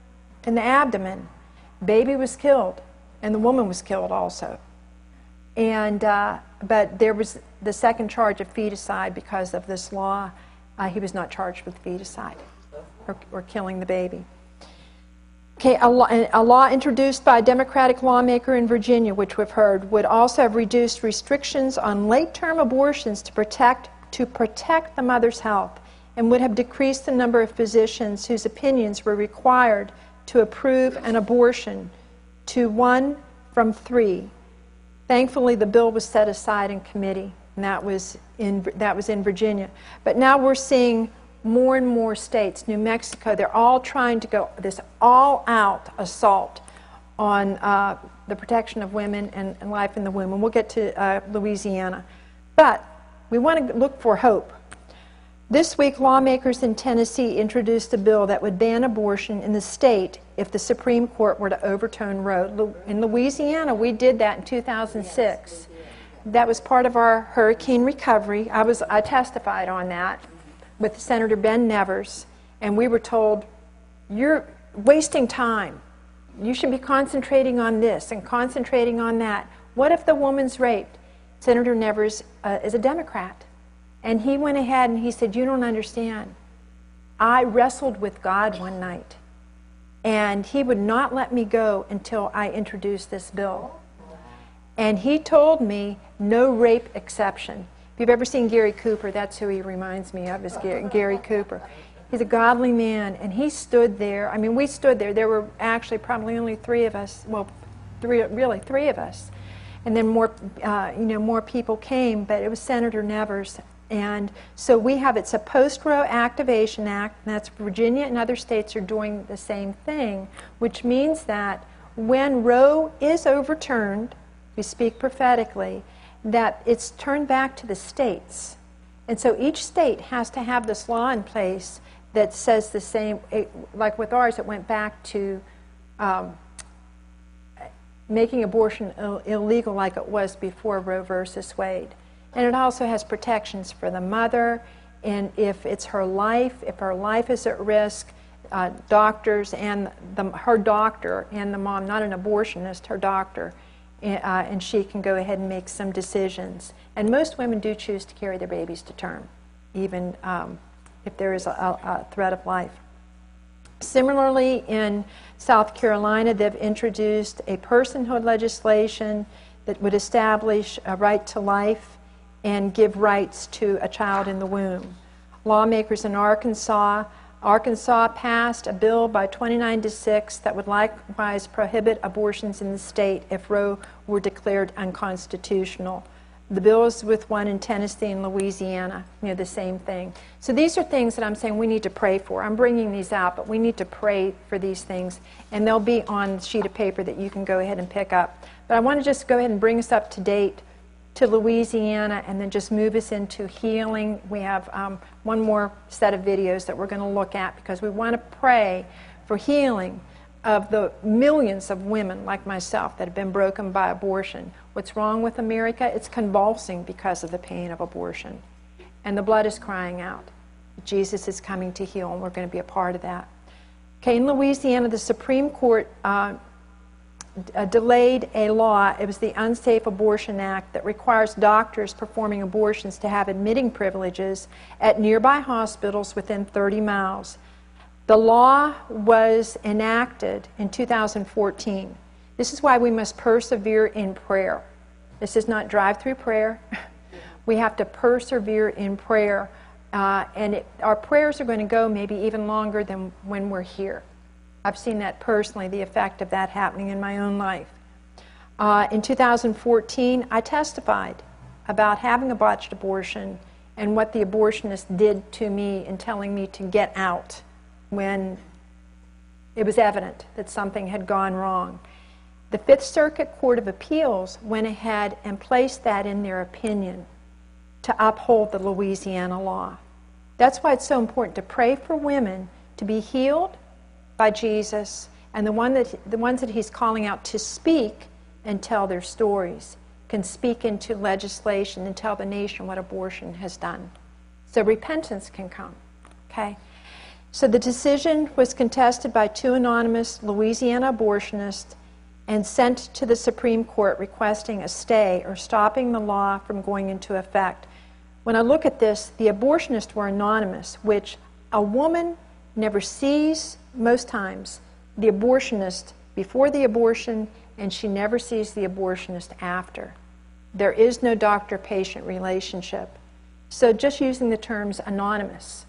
abdomen. Baby was killed, and the woman was killed also. And but there was the second charge of feticide because of this law. He was not charged with feticide or killing the baby. Okay, a law introduced by a Democratic lawmaker in Virginia, which we've heard, would also have reduced restrictions on late-term abortions to protect the mother's health, and would have decreased the number of physicians whose opinions were required to approve an abortion to 1 from 3. Thankfully, the bill was set aside in committee, and that was in Virginia. But now we're seeing more and more states, New Mexico, they're all trying to go this all-out assault on the protection of women and life in the womb. And we'll get to Louisiana. But we want to look for hope. This week, lawmakers in Tennessee introduced a bill that would ban abortion in the state if the Supreme Court were to overturn Roe. In Louisiana, we did that in 2006. That was part of our hurricane recovery. I testified on that with Senator Ben Nevers, and we were told, you're wasting time. You should be concentrating on this and concentrating on that. What if the woman's raped? Senator Nevers is a Democrat. And he went ahead and he said, you don't understand. I wrestled with God one night, and he would not let me go until I introduced this bill. And he told me, no rape exception. If you've ever seen Gary Cooper, that's who he reminds me of, is Gary Cooper. He's a godly man, and he stood there. I mean, we stood there. There were actually probably only three of us. Well, three of us. And then more people came, but it was Senator Nevers. And so it's a post-Roe Activation Act, and that's Virginia and other states are doing the same thing, which means that when Roe is overturned, we speak prophetically, that it's turned back to the states. And so each state has to have this law in place that says the same. Like with ours, it went back to making abortion illegal like it was before Roe versus Wade. And it also has protections for the mother, and if it's her life, if her life is at risk, doctors and her doctor and the mom, not an abortionist, her doctor, and she can go ahead and make some decisions. And most women do choose to carry their babies to term, even if there is a threat of life. Similarly, in South Carolina, they've introduced a personhood legislation that would establish a right to life and give rights to a child in the womb. Lawmakers in Arkansas passed a bill by 29-6 that would likewise prohibit abortions in the state if Roe were declared unconstitutional. The bill is with one in Tennessee and Louisiana, the same thing. So these are things that I'm saying we need to pray for. I'm bringing these out, but we need to pray for these things, and they'll be on the sheet of paper that you can go ahead and pick up. But I want to just go ahead and bring us up to date to Louisiana and then just move us into healing. We have one more set of videos that we're going to look at because we want to pray for healing of the millions of women like myself that have been broken by abortion. What's wrong with America? It's convulsing because of the pain of abortion. And the blood is crying out. Jesus is coming to heal, and we're going to be a part of that. Okay, in Louisiana, the Supreme Court delayed a law. It was the Unsafe Abortion Act that requires doctors performing abortions to have admitting privileges at nearby hospitals within 30 miles. The law was enacted in 2014. This is why we must persevere in prayer. This is not drive-through prayer. We have to persevere in prayer, and our prayers are going to go maybe even longer than when we're here. I've seen that personally, the effect of that happening in my own life. In 2014, I testified about having a botched abortion and what the abortionist did to me in telling me to get out when it was evident that something had gone wrong. The Fifth Circuit Court of Appeals went ahead and placed that in their opinion to uphold the Louisiana law. That's why it's so important to pray for women to be healed by Jesus, and the ones that he's calling out to speak and tell their stories can speak into legislation and tell the nation what abortion has done. So repentance can come. Okay? So the decision was contested by two anonymous Louisiana abortionists and sent to the Supreme Court requesting a stay or stopping the law from going into effect. When I look at this, the abortionists were anonymous, which a woman never sees, most times, the abortionist before the abortion, and she never sees the abortionist after. There is no doctor-patient relationship. So just using the terms anonymous,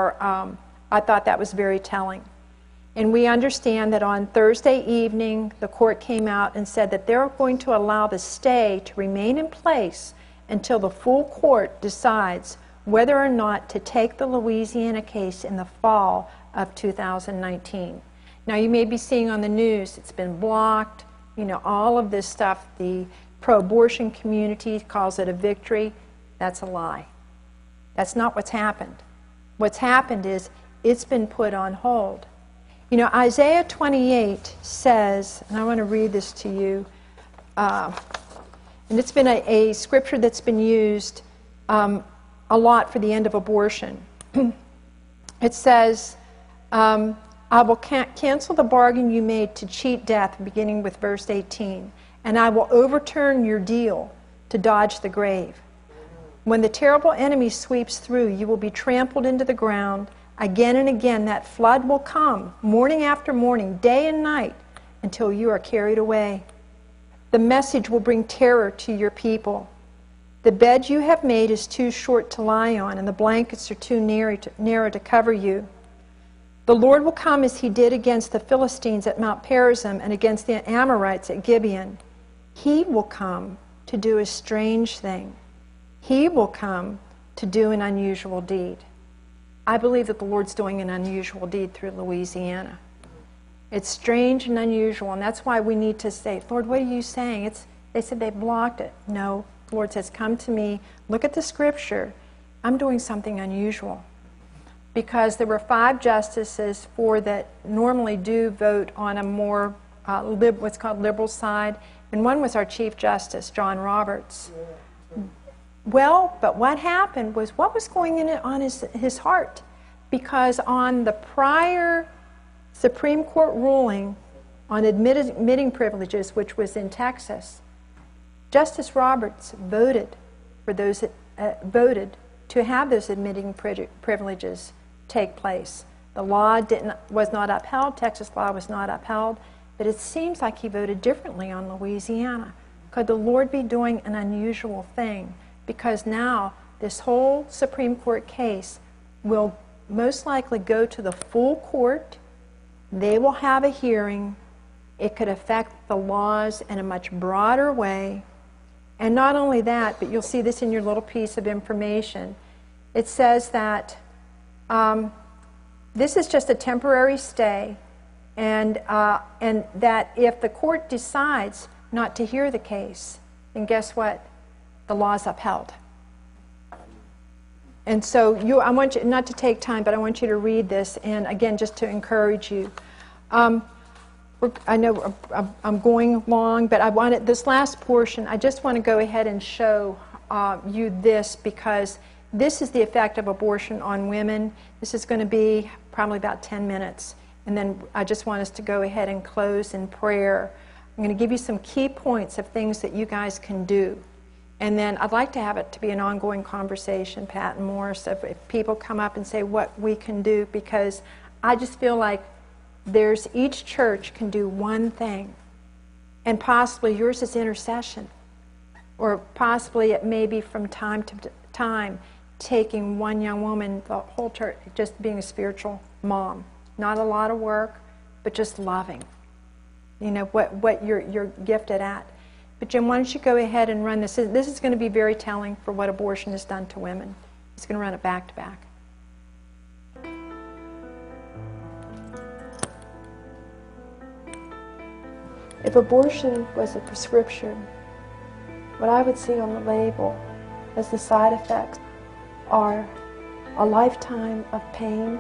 I thought that was very telling. And we understand that on Thursday evening, the court came out and said that they're going to allow the stay to remain in place until the full court decides whether or not to take the Louisiana case in the fall of 2019. Now, you may be seeing on the news, it's been blocked, all of this stuff. The pro-abortion community calls it a victory. That's a lie. That's not what's happened. What's happened is it's been put on hold. Isaiah 28 says, and I want to read this to you, and it's been a scripture that's been used a lot for the end of abortion. It says, I will cancel the bargain you made to cheat death, beginning with verse 18, and I will overturn your deal to dodge the grave. When the terrible enemy sweeps through, you will be trampled into the ground. Again and again, that flood will come, morning after morning, day and night, until you are carried away. The message will bring terror to your people. The bed you have made is too short to lie on, and the blankets are too narrow to cover you. The Lord will come as he did against the Philistines at Mount Perazim and against the Amorites at Gibeon. He will come to do a strange thing. He will come to do an unusual deed. I believe that the Lord's doing an unusual deed through Louisiana. It's strange and unusual, and that's why we need to say, Lord, what are you saying? They said they blocked it. No, the Lord says, come to me, look at the scripture. I'm doing something unusual. Because there were 5 justices that normally do vote on a more what's called liberal side, and one was our Chief Justice, John Roberts. Well, but what happened was, what was going on his heart? Because on the prior Supreme Court ruling on admitting privileges, which was in Texas, Justice Roberts voted for those that voted to have those admitting privileges take place. The law was not upheld, Texas law was not upheld, but it seems like he voted differently on Louisiana. Could the Lord be doing an unusual thing? Because now this whole Supreme Court case will most likely go to the full court. They will have a hearing. It could affect the laws in a much broader way. And not only that, but you'll see this in your little piece of information. It says that this is just a temporary stay, and that if the court decides not to hear the case, then guess what? The law is upheld. And so I want you not to take time, but I want you to read this, and again, just to encourage you. I know I'm going long, but I wanted this last portion. I just want to go ahead and show you this, because this is the effect of abortion on women. This is going to be probably about 10 minutes, and then I just want us to go ahead and close in prayer. I'm going to give you some key points of things that you guys can do. And then I'd like to have it to be an ongoing conversation, Pat and Morris, if people come up and say what we can do, because I just feel like each church can do one thing, and possibly yours is intercession, or possibly it may be from time to time taking one young woman, the whole church, just being a spiritual mom. Not a lot of work, but just loving. You know, what you're gifted at. But Jim, why don't you go ahead and run this? This is going to be very telling for what abortion has done to women. He's going to run it back to back. If abortion was a prescription, what I would see on the label as the side effects are a lifetime of pain,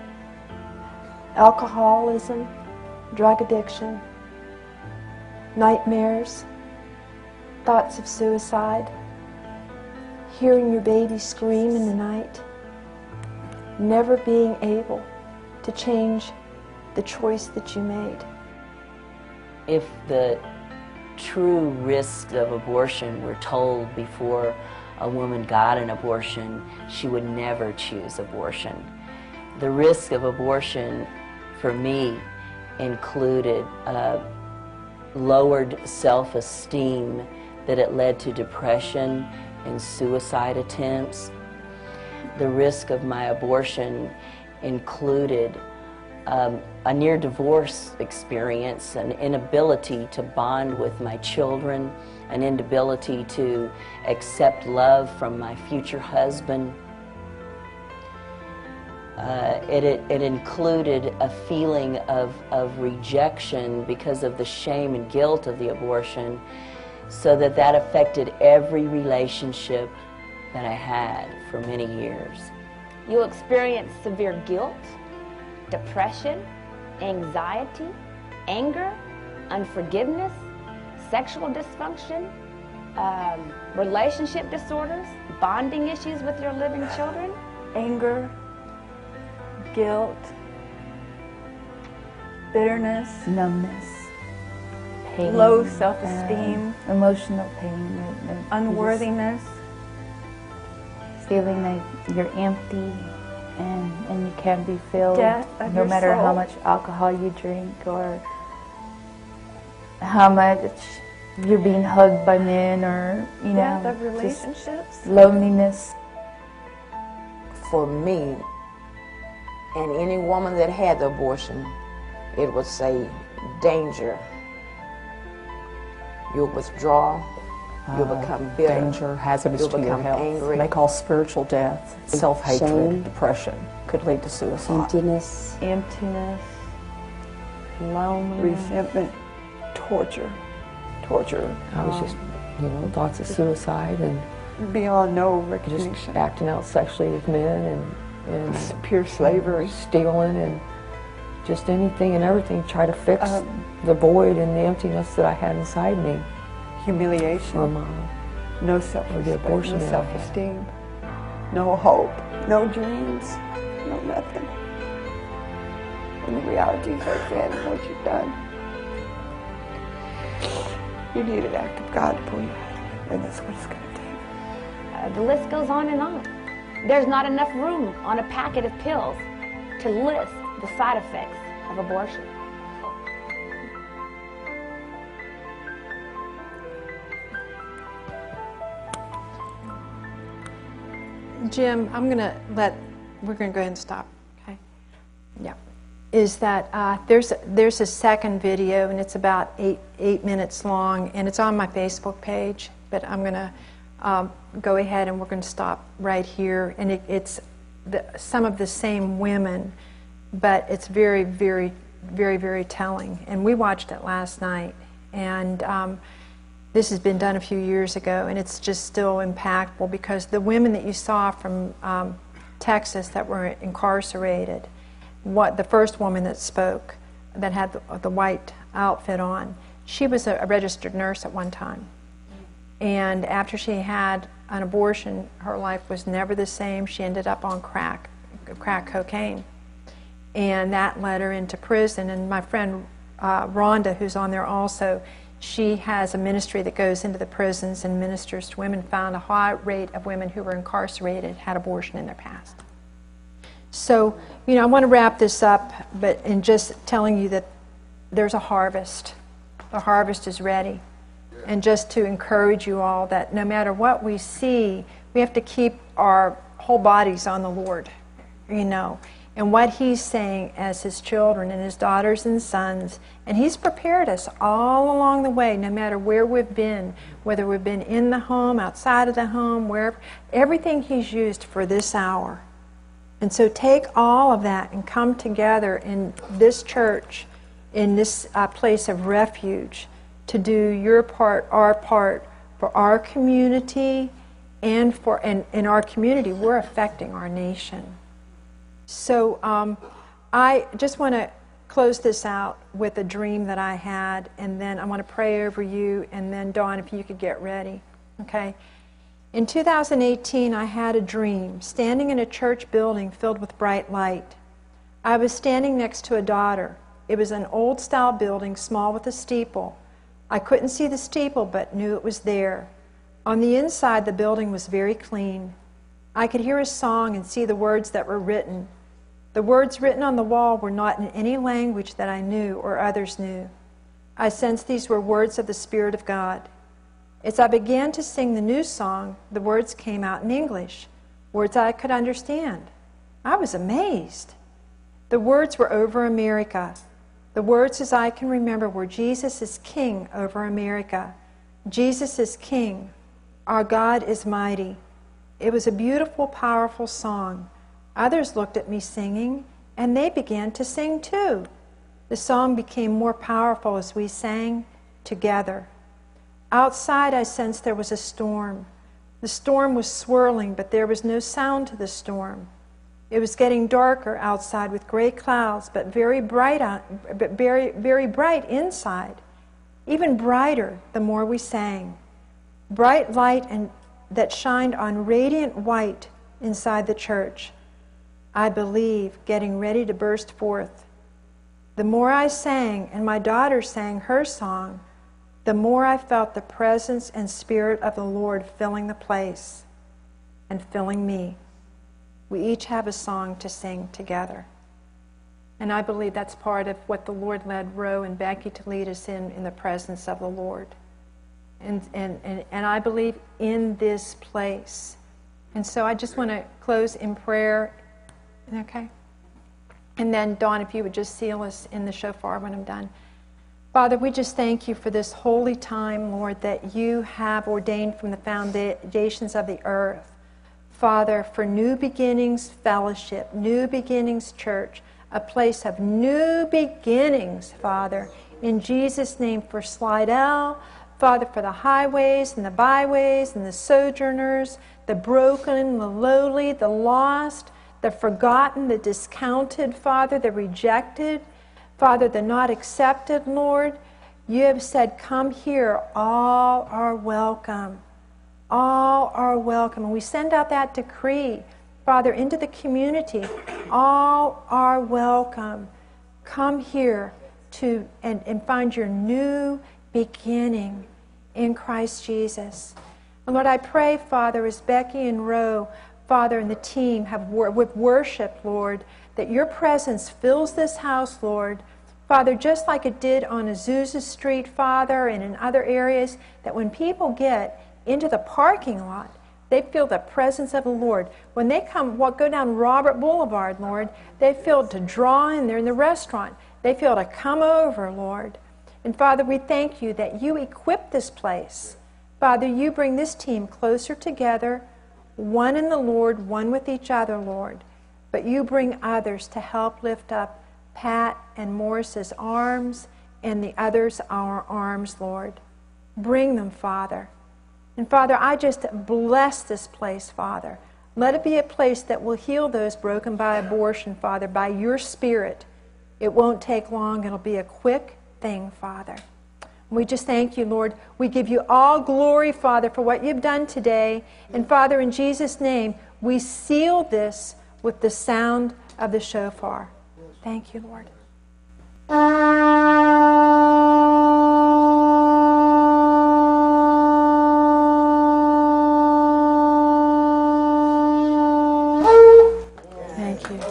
alcoholism, drug addiction, nightmares, thoughts of suicide, hearing your baby scream in the night, never being able to change the choice that you made. If the true risks of abortion were told before a woman got an abortion, she would never choose abortion. The risk of abortion for me included lowered self-esteem, that it led to depression and suicide attempts. The risk of my abortion included a near-divorce experience, an inability to bond with my children, an inability to accept love from my future husband. It included a feeling of rejection because of the shame and guilt of the abortion, so that affected every relationship that I had for many years. You'll experience severe guilt, depression, anxiety, anger, unforgiveness, sexual dysfunction, relationship disorders, bonding issues with your living children. Anger, guilt, bitterness, numbness, pain, low self-esteem, emotional pain, unworthiness, feeling like you're empty and you can't be filled, death of no your matter soul. how much alcohol you drink or how much you're being hugged by men, or Death of just relationships. loneliness. For me, and any woman that had the abortion, it would say danger. You'll withdraw, you'll become bitter, Danger, hazardous you'll to your become health. angry. They call spiritual death, self-hatred, Shame. depression, could lead to suicide. Emptiness. Emptiness. Loneliness. Resentment. Torture. Torture. I was just, thoughts of suicide and Beyond no just recognition. acting out sexually with men and Pure slavery. stealing and just anything and everything, try to fix the void and the emptiness that I had inside me Humiliation. from No self-respect. abortion No that I had. self-esteem. No hope. No dreams. No nothing. And the reality is right then what you've done. You need an act of God to pull you out of it, and that's what it's going to take. The list goes on and on. There's not enough room on a packet of pills to list the side effects of abortion. Jim, we're going to go ahead and stop, okay? Yeah. Is that there's a second video, and it's about eight minutes long, and it's on my Facebook page, but I'm going to go ahead and we're going to stop right here. And it's some of the same women, but it's very, very, very, very telling. And we watched it last night, and this has been done a few years ago, and it's just still impactful because the women that you saw from Texas that were incarcerated, the first woman that spoke, that had the white outfit on, she was a registered nurse at one time. And after she had an abortion, her life was never the same. She ended up on crack cocaine. And that led her into prison. And my friend Rhonda, who's on there also, she has a ministry that goes into the prisons and ministers to women, found a high rate of women who were incarcerated had abortion in their past. So, I want to wrap this up, but in just telling you that there's a harvest. The harvest is ready. And just to encourage you all that no matter what we see, we have to keep our whole bodies on the Lord, and what He's saying as His children and His daughters and sons. And He's prepared us all along the way, no matter where we've been, whether we've been in the home, outside of the home, wherever, everything He's used for this hour. And so take all of that and come together in this church, in this place of refuge, to do your part, our part, for our community, and in our community, we're affecting our nation. So I just want to close this out with a dream that I had, and then I want to pray over you, and then Dawn, if you could get ready, okay? In 2018, I had a dream, standing in a church building filled with bright light. I was standing next to a daughter. It was an old-style building, small with a steeple. I couldn't see the steeple, but knew it was there. On the inside, the building was very clean. I could hear a song and see the words that were written. The words written on the wall were not in any language that I knew or others knew. I sensed these were words of the Spirit of God. As I began to sing the new song, the words came out in English, words I could understand. I was amazed. The words were over America. The words, as I can remember, were Jesus is King over America. Jesus is King. Our God is mighty. It was a beautiful, powerful song. Others looked at me singing, and they began to sing too. The song became more powerful as we sang together. Outside, I sensed there was a storm. The storm was swirling, but there was no sound to the storm. It was getting darker outside with gray clouds, but very bright inside. Even brighter the more we sang. Bright light that shined on radiant white inside the church. I believe getting ready to burst forth. The more I sang, and my daughter sang her song, the more I felt the presence and Spirit of the Lord filling the place and filling me. We each have a song to sing together. And I believe that's part of what the Lord led Roe and Becky to lead us in the presence of the Lord. and I believe in this place. And so I just want to close in prayer. Okay? And then, Dawn, if you would just seal us in the shofar when I'm done. Father, we just thank you for this holy time, Lord, that you have ordained from the foundations of the earth. Father, for New Beginnings Fellowship, New Beginnings Church, a place of new beginnings, Father. In Jesus' name, for Slidell, Father, for the highways and the byways and the sojourners, the broken, the lowly, the lost, the forgotten, the discounted, Father, the rejected, Father, the not accepted, Lord. You have said, come here, all are welcome. All are welcome. And we send out that decree, Father, into the community. All are welcome. Come here and find your new beginning in Christ Jesus. And Lord, I pray, Father, as Becky and Ro, Father, and the team have with worship, Lord, that your presence fills this house, Lord. Father, just like it did on Azusa Street, Father, and in other areas, that when people get into the parking lot, they feel the presence of the Lord. When they go down Robert Boulevard, Lord, they feel to draw in. They're in the restaurant. They feel to come over, Lord. And Father, we thank you that you equip this place. Father, you bring this team closer together, one in the Lord, one with each other, Lord. But you bring others to help lift up Pat and Morris's arms and the others' our arms, Lord. Bring them, Father. And Father, I just bless this place, Father. Let it be a place that will heal those broken by abortion, Father, by your Spirit. It won't take long. It'll be a quick thing, Father. We just thank you, Lord. We give you all glory, Father, for what you've done today. And Father, in Jesus' name, we seal this with the sound of the shofar. Thank you, Lord. Thank you.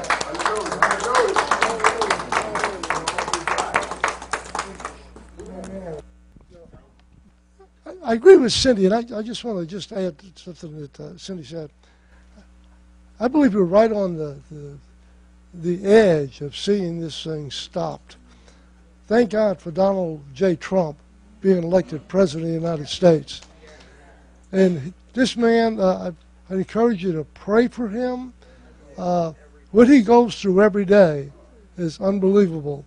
I agree with Cindy, and I just want to just add something that Cindy said. I believe we're right on the edge of seeing this thing stopped. Thank God for Donald J. Trump being elected President of the United States. And this man, I encourage you to pray for him. What he goes through every day is unbelievable.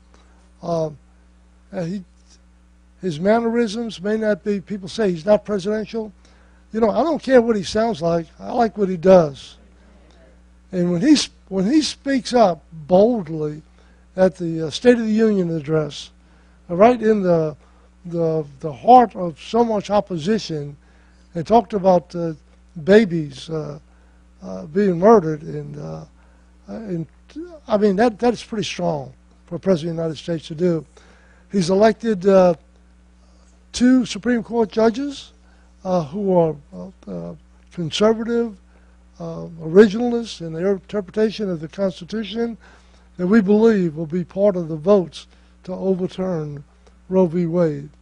His mannerisms may not be, people say he's not presidential. You know, I don't care what he sounds like. I like what he does. And when he speaks up boldly at the State of the Union address, right in the heart of so much opposition, and talked about babies being murdered, and I mean that's pretty strong for a president of the United States to do. He's elected 2 Supreme Court judges who are conservative, originalists in their interpretation of the Constitution, that we believe will be part of the votes to overturn Roe v. Wade.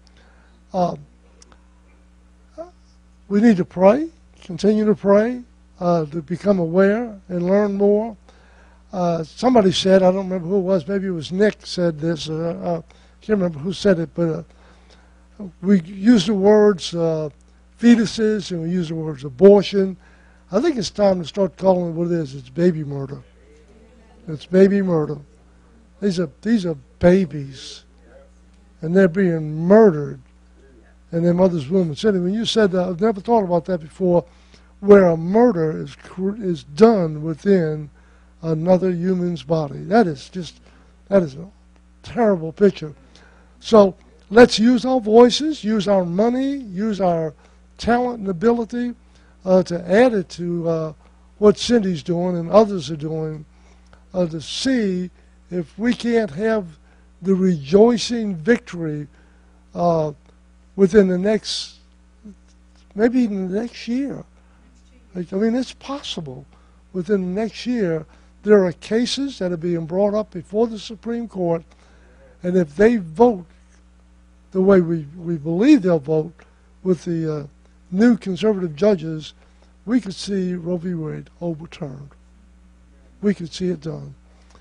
We need to pray, continue to pray, to become aware and learn more. Somebody said, I don't remember who it was, maybe it was Nick said this, I can't remember who said it, but we use the words fetuses and we use the words abortion. I think it's time to start calling it what it is. It's baby murder. It's baby murder. These are babies, and they're being murdered in their mother's womb. And Cindy, when you said that, I've never thought about that before, where a murder is done within another human's body. That is a terrible picture. So let's use our voices, use our money, use our talent and ability to add it to what Cindy's doing and others are doing, to see if we can't have the rejoicing victory within the next, maybe even the next year. I mean, it's possible. Within the next year, there are cases that are being brought up before the Supreme Court, and if they vote the way we believe they'll vote, with the new conservative judges, we could see Roe v. Wade overturned. We could see it done.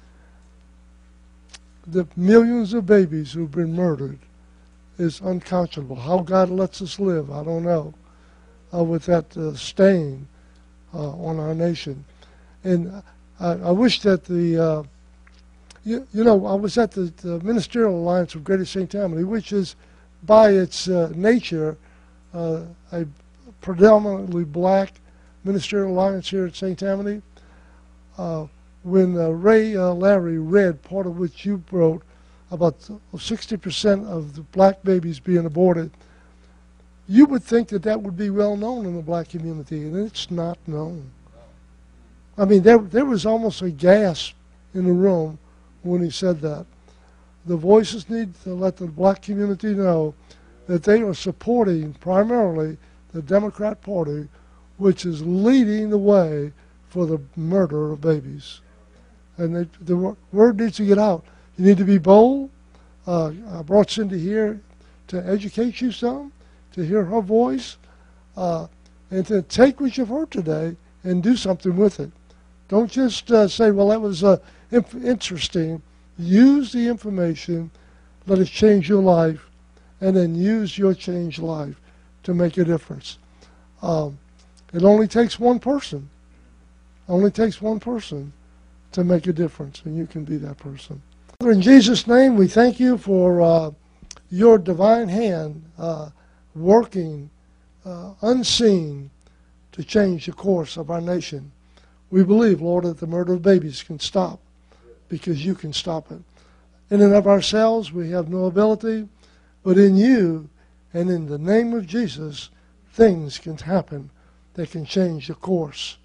The millions of babies who've been murdered is unconscionable. How God lets us live, I don't know, with that stain on our nation. And I wish that the, I was at the Ministerial Alliance of Greater St. Tammany, which is by its nature a predominantly black Ministerial Alliance here at St. Tammany. When Ray Larry read part of what you wrote about 60% of the black babies being aborted, you would think that that would be well known in the black community, and it's not known. I mean, there was almost a gasp in the room when he said that. The voices need to let the black community know that they are supporting primarily the Democrat Party, which is leading the way for the murder of babies. And the word needs to get out. You need to be bold. I brought Cindy here to educate you some, to hear her voice, and to take what you've heard today and do something with it. Don't just say, well, that was interesting. Use the information, let it change your life, and then use your changed life to make a difference. It only takes one person. Only takes one person to make a difference, and you can be that person. Father, in Jesus' name, we thank you for your divine hand working unseen to change the course of our nation. We believe, Lord, that the murder of babies can stop because you can stop it. In and of ourselves, we have no ability, but in you and in the name of Jesus, things can happen that can change the course,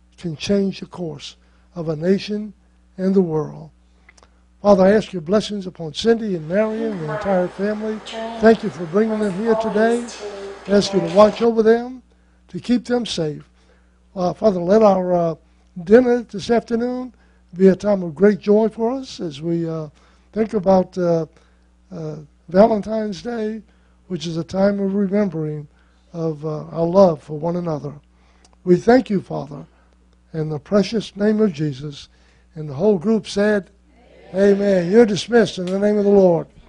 of a nation and the world. Father, I ask your blessings upon Cindy and Marion and the entire family. Thank you for bringing them here today. I ask you to watch over them, to keep them safe. Father, let our dinner this afternoon be a time of great joy for us as we think about Valentine's Day, which is a time of remembering of our love for one another. We thank you, Father, in the precious name of Jesus. And the whole group said, Amen. You're dismissed in the name of the Lord.